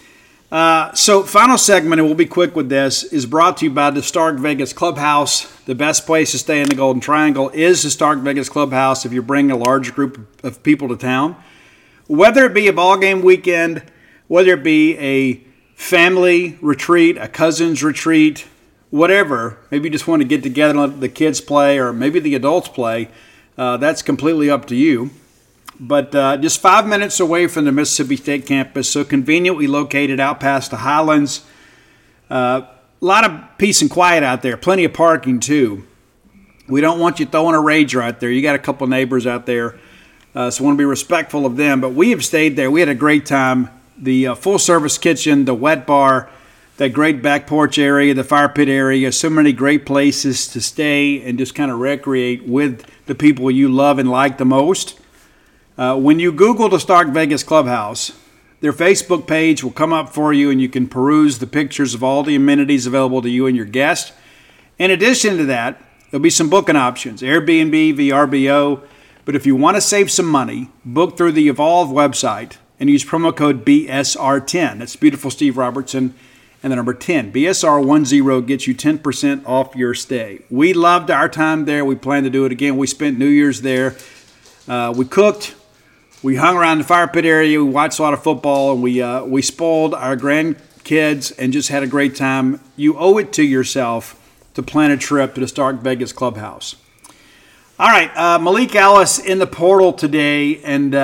So final segment, and we'll be quick with this, is brought to you by the Stark Vegas Clubhouse. The best place to stay in the Golden Triangle is the Stark Vegas Clubhouse if you're bringing a large group of people to town. Whether it be a ball game weekend, whether it be a family retreat, a cousin's retreat, whatever, maybe you just want to get together and let the kids play or maybe the adults play, that's completely up to you. But just 5 minutes away from the Mississippi State campus, so conveniently located out past the Highlands. A lot of peace and quiet out there, plenty of parking too. We don't want you throwing a rager out there. You got a couple neighbors out there, so want to be respectful of them. But we have stayed there. We had a great time. The full-service kitchen, the wet bar, that great back porch area, the fire pit area, so many great places to stay and just kind of recreate with the people you love and like the most. When you Google the Stark Vegas Clubhouse, their Facebook page will come up for you and you can peruse the pictures of all the amenities available to you and your guests. In addition to that, there'll be some booking options, Airbnb, VRBO. But if you want to save some money, book through the Evolve website and use promo code BSR10. That's Beautiful Steve Robertson and the number 10. BSR10 gets you 10% off your stay. We loved our time there. We plan to do it again. We spent New Year's there. We cooked. We hung around the fire pit area. We watched a lot of football, and we spoiled our grandkids and just had a great time. You owe it to yourself to plan a trip to the Stark Vegas Clubhouse. All right, Malik Ellis in the portal today, and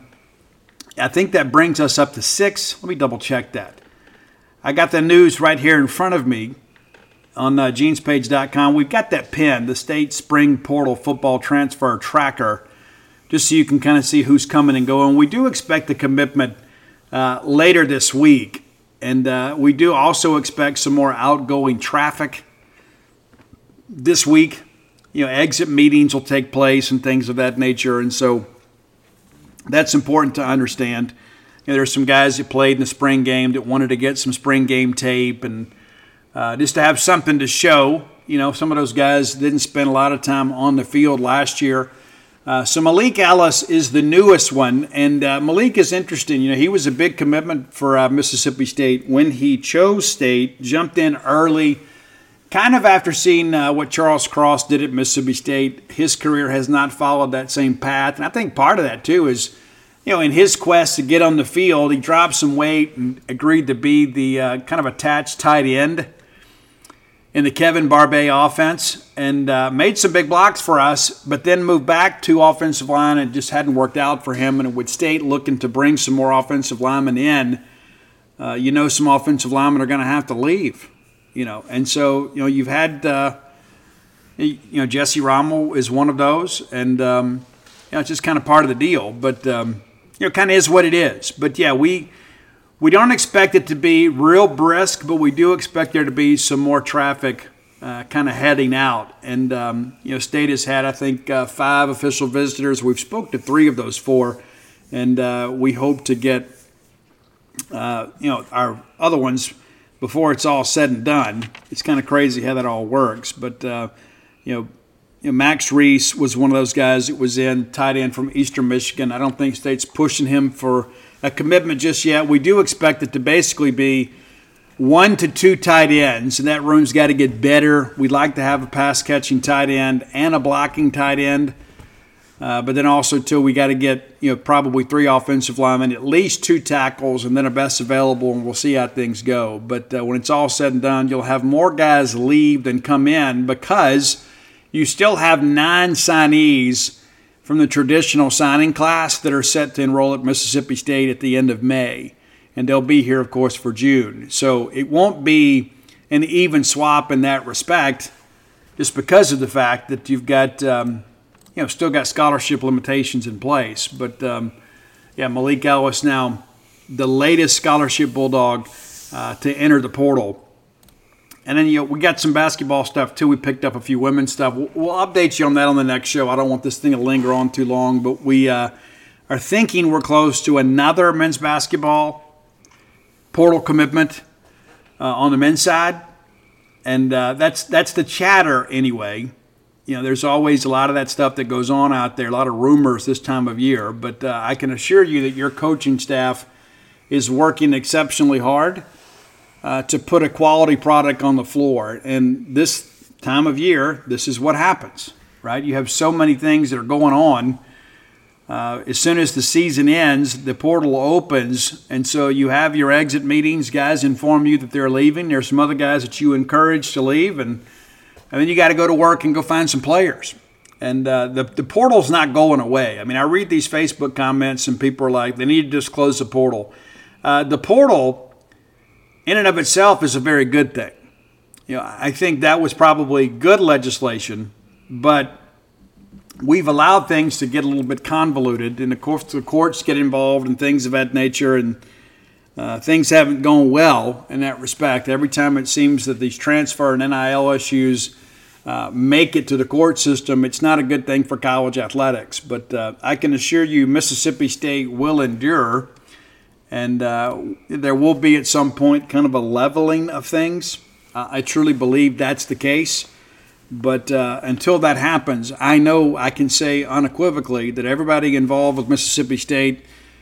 I think that brings us up to 6. Let me double-check that. I got the news right here in front of me on genespage.com. We've got that pin, the State Spring Portal Football Transfer Tracker, just so you can kind of see who's coming and going. We do expect a commitment later this week, and we do also expect some more outgoing traffic this week. Exit meetings will take place and things of that nature, and so that's important to understand. There's some guys that played in the spring game that wanted to get some spring game tape and just to have something to show. Some of those guys didn't spend a lot of time on the field last year. So Malik Ellis is the newest one, and Malik is interesting. He was a big commitment for Mississippi State when he chose State, jumped in early, kind of after seeing what Charles Cross did at Mississippi State. His career has not followed that same path, and I think part of that, too, is, in his quest to get on the field, he dropped some weight and agreed to be the kind of attached tight end in the Kevin Barbay offense and made some big blocks for us, but then moved back to offensive line and just hadn't worked out for him. And with State looking to bring some more offensive linemen in, some offensive linemen are going to have to leave, And so, you've had, Jesse Rommel is one of those, and, it's just kind of part of the deal. But, kind of is what it is. But, yeah, we don't expect it to be real brisk, but we do expect there to be some more traffic kind of heading out. And, State has had, I think, 5 official visitors. We've spoke to 3 of those 4, and we hope to get, our other ones before it's all said and done. It's kind of crazy how that all works. But, Max Reese was one of those guys that was in, tight end from Eastern Michigan. I don't think State's pushing him for a commitment just yet. We do expect it to basically be 1 to 2 tight ends, and that room's got to get better. We'd like to have a pass-catching tight end and a blocking tight end. But then also, too, we got to get probably 3 offensive linemen, at least 2 tackles, and then a best available, and we'll see how things go. But when it's all said and done, you'll have more guys leave than come in because you still have 9 signees from the traditional signing class that are set to enroll at Mississippi State at the end of May. And they'll be here, of course, for June. So it won't be an even swap in that respect just because of the fact that you've got still got scholarship limitations in place. But, Malik Ellis now the latest scholarship Bulldog to enter the portal. And then, we got some basketball stuff, too. We picked up a few women's stuff. We'll update you on that on the next show. I don't want this thing to linger on too long. But we are thinking we're close to another men's basketball portal commitment on the men's side. And that's the chatter anyway. There's always a lot of that stuff that goes on out there, a lot of rumors this time of year. But I can assure you that your coaching staff is working exceptionally hard to put a quality product on the floor. And this time of year, this is what happens, right? You have so many things that are going on. As soon as the season ends, the portal opens, and so you have your exit meetings. Guys inform you that they're leaving. There's some other guys that you encourage to leave, and then you got to go to work and go find some players. And the portal's not going away. I mean, I read these Facebook comments, and people are like, they need to just close the portal. The portal, in and of itself, is a very good thing. I think that was probably good legislation, but we've allowed things to get a little bit convoluted, and of course the courts get involved and things of that nature, and things haven't gone well in that respect. Every time it seems that these transfer and NIL issues make it to the court system, it's not a good thing for college athletics. But I can assure you Mississippi State will endure, and there will be at some point kind of a leveling of things. I truly believe that's the case. But until that happens, I know I can say unequivocally that everybody involved with Mississippi State,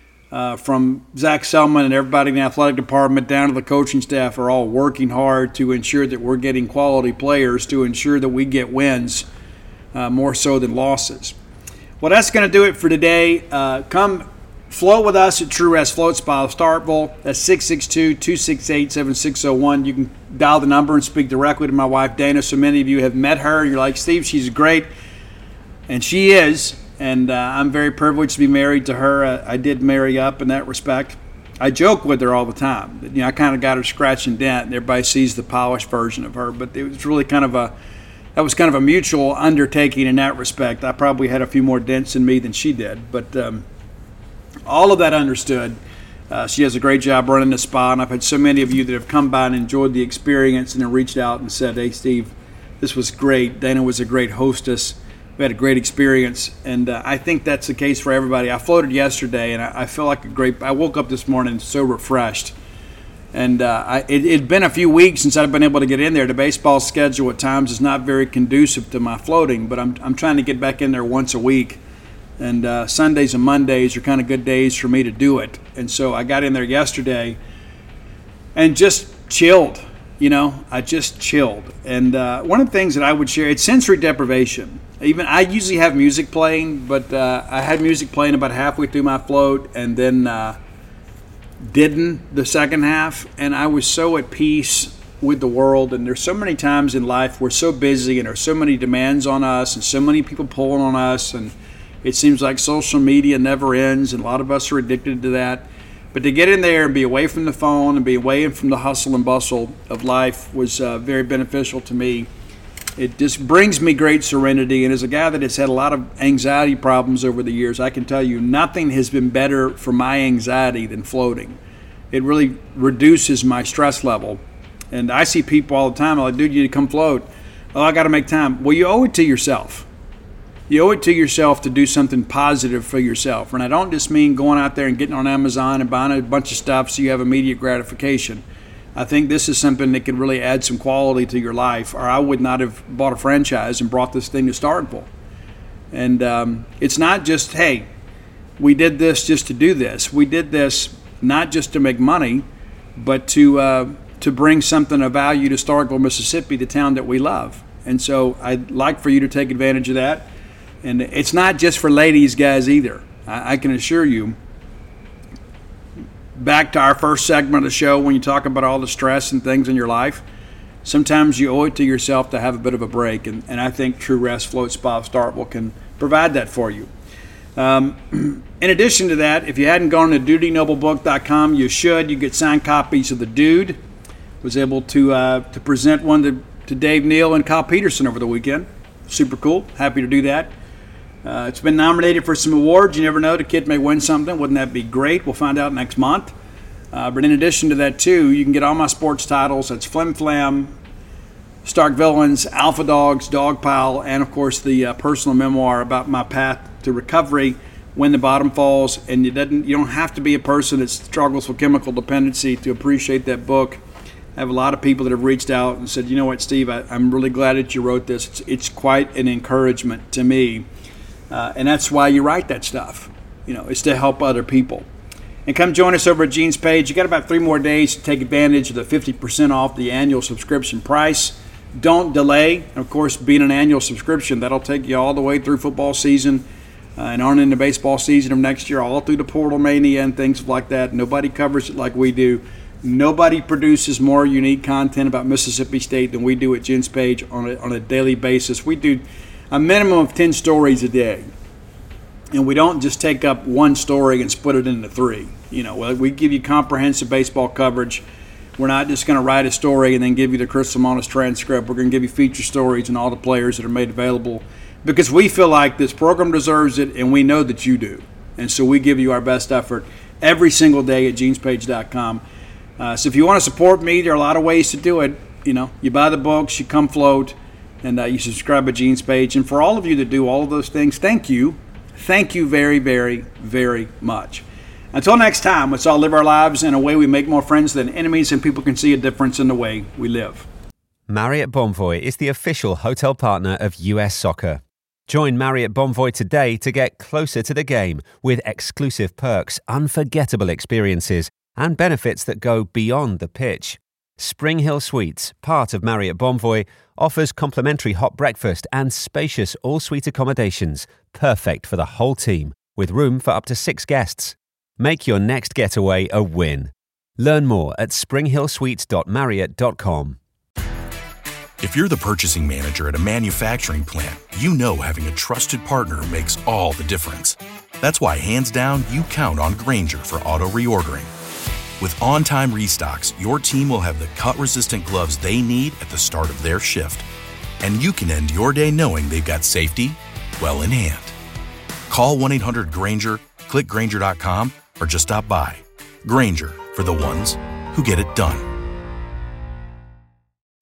from Zach Selman and everybody in the athletic department down to the coaching staff, are all working hard to ensure that we're getting quality players, to ensure that we get wins more so than losses. Well, that's going to do it for today. Come float with us at True Rest Floats by Starkville. That's 662-268-7601. You can dial the number and speak directly to my wife, Dana. So many of you have met her. You're like, Steve, she's great. And she is. And I'm very privileged to be married to her. I did marry up in that respect. I joke with her all the time. I kind of got her scratch and dent, and everybody sees the polished version of her. But it was really kind of a mutual undertaking in that respect. I probably had a few more dents in me than she did. But all of that understood. She does a great job running the spa, and I've had so many of you that have come by and enjoyed the experience and then reached out and said, hey, Steve, this was great. Dana was a great hostess. We had a great experience, and I think that's the case for everybody. I floated yesterday, and I feel like I woke up this morning so refreshed. And it'd been a few weeks since I've been able to get in there. The baseball schedule at times is not very conducive to my floating, but I'm trying to get back in there once a week. And Sundays and Mondays are kind of good days for me to do it. And so I got in there yesterday and just chilled. I just chilled. And one of the things that I would share, it's sensory deprivation. Even I usually have music playing, but I had music playing about halfway through my float and then didn't the second half. And I was so at peace with the world. And there's so many times in life we're so busy and there's so many demands on us and so many people pulling on us. And it seems like social media never ends, and a lot of us are addicted to that. But to get in there and be away from the phone and be away from the hustle and bustle of life was very beneficial to me. It just brings me great serenity. And as a guy that has had a lot of anxiety problems over the years, I can tell you nothing has been better for my anxiety than floating. It really reduces my stress level. And I see people all the time, I'm like, dude, you need to come float. Oh, I got to make time. Well, you owe it to yourself. You owe it to yourself to do something positive for yourself. And I don't just mean going out there and getting on Amazon and buying a bunch of stuff so you have immediate gratification. I think this is something that can really add some quality to your life, or I would not have bought a franchise and brought this thing to Starkville. And it's not just, hey, we did this just to do this. We did this not just to make money, but to to bring something of value to Starkville, Mississippi, the town that we love. And so I'd like for you to take advantage of that. And it's not just for ladies, guys, either. I can assure you. Back to our first segment of the show, when you talk about all the stress and things in your life, sometimes you owe it to yourself to have a bit of a break. And I think True Rest Float Spa of Starkville can provide that for you. In addition to that, if you hadn't gone to DutyNobleBook.com, you should. You get signed copies of The Dude. Was able to present one to Dave Neal and Kyle Peterson over the weekend. Super cool. Happy to do that. It's been nominated for some awards. You never know. The kid may win something. Wouldn't that be great? We'll find out next month. But in addition to that, too, you can get all my sports titles. That's Flim Flam, Stark Villains, Alpha Dogs, Dog Pile, and, of course, the personal memoir about my path to recovery when the bottom falls. And you don't have to be a person that struggles with chemical dependency to appreciate that book. I have a lot of people that have reached out and said, you know what, Steve, I'm really glad that you wrote this. It's quite an encouragement to me. And that's why you write that stuff. It's to help other people. And come join us over at Gene's Page. You got about 3 more days to take advantage of the 50% off the annual subscription price. Don't delay. And of course, being an annual subscription, that'll take you all the way through football season and on into baseball season of next year, all through the Portal Mania and things like that. Nobody covers it like we do. Nobody produces more unique content about Mississippi State than we do at Gene's Page on a daily basis. We do a minimum of 10 stories a day. And we don't just take up one story and split it into 3. We give you comprehensive baseball coverage. We're not just going to write a story and then give you the Chris Lemonis transcript. We're going to give you feature stories and all the players that are made available because we feel like this program deserves it, and we know that you do. And so we give you our best effort every single day at genespage.com. So if you want to support me, there are a lot of ways to do it. You buy the books, you come float, and you subscribe at Gene's Page. And for all of you that do all of those things, thank you. Thank you very, very, very much. Until next time, let's all live our lives in a way we make more friends than enemies and people can see a difference in the way we live. Marriott Bonvoy is the official hotel partner of US Soccer. Join Marriott Bonvoy today to get closer to the game with exclusive perks, unforgettable experiences, and benefits that go beyond the pitch. Spring Hill Suites, part of Marriott Bonvoy, offers complimentary hot breakfast and spacious all-suite accommodations, perfect for the whole team, with room for up to 6 guests. Make your next getaway a win. Learn more at springhillsuites.marriott.com. If you're the purchasing manager at a manufacturing plant, you know having a trusted partner makes all the difference. That's why, hands down, you count on Grainger for auto reordering. With on-time restocks, your team will have the cut-resistant gloves they need at the start of their shift. And you can end your day knowing they've got safety well in hand. Call 1-800-GRAINGER, click Grainger.com, or just stop by. Grainger, for the ones who get it done.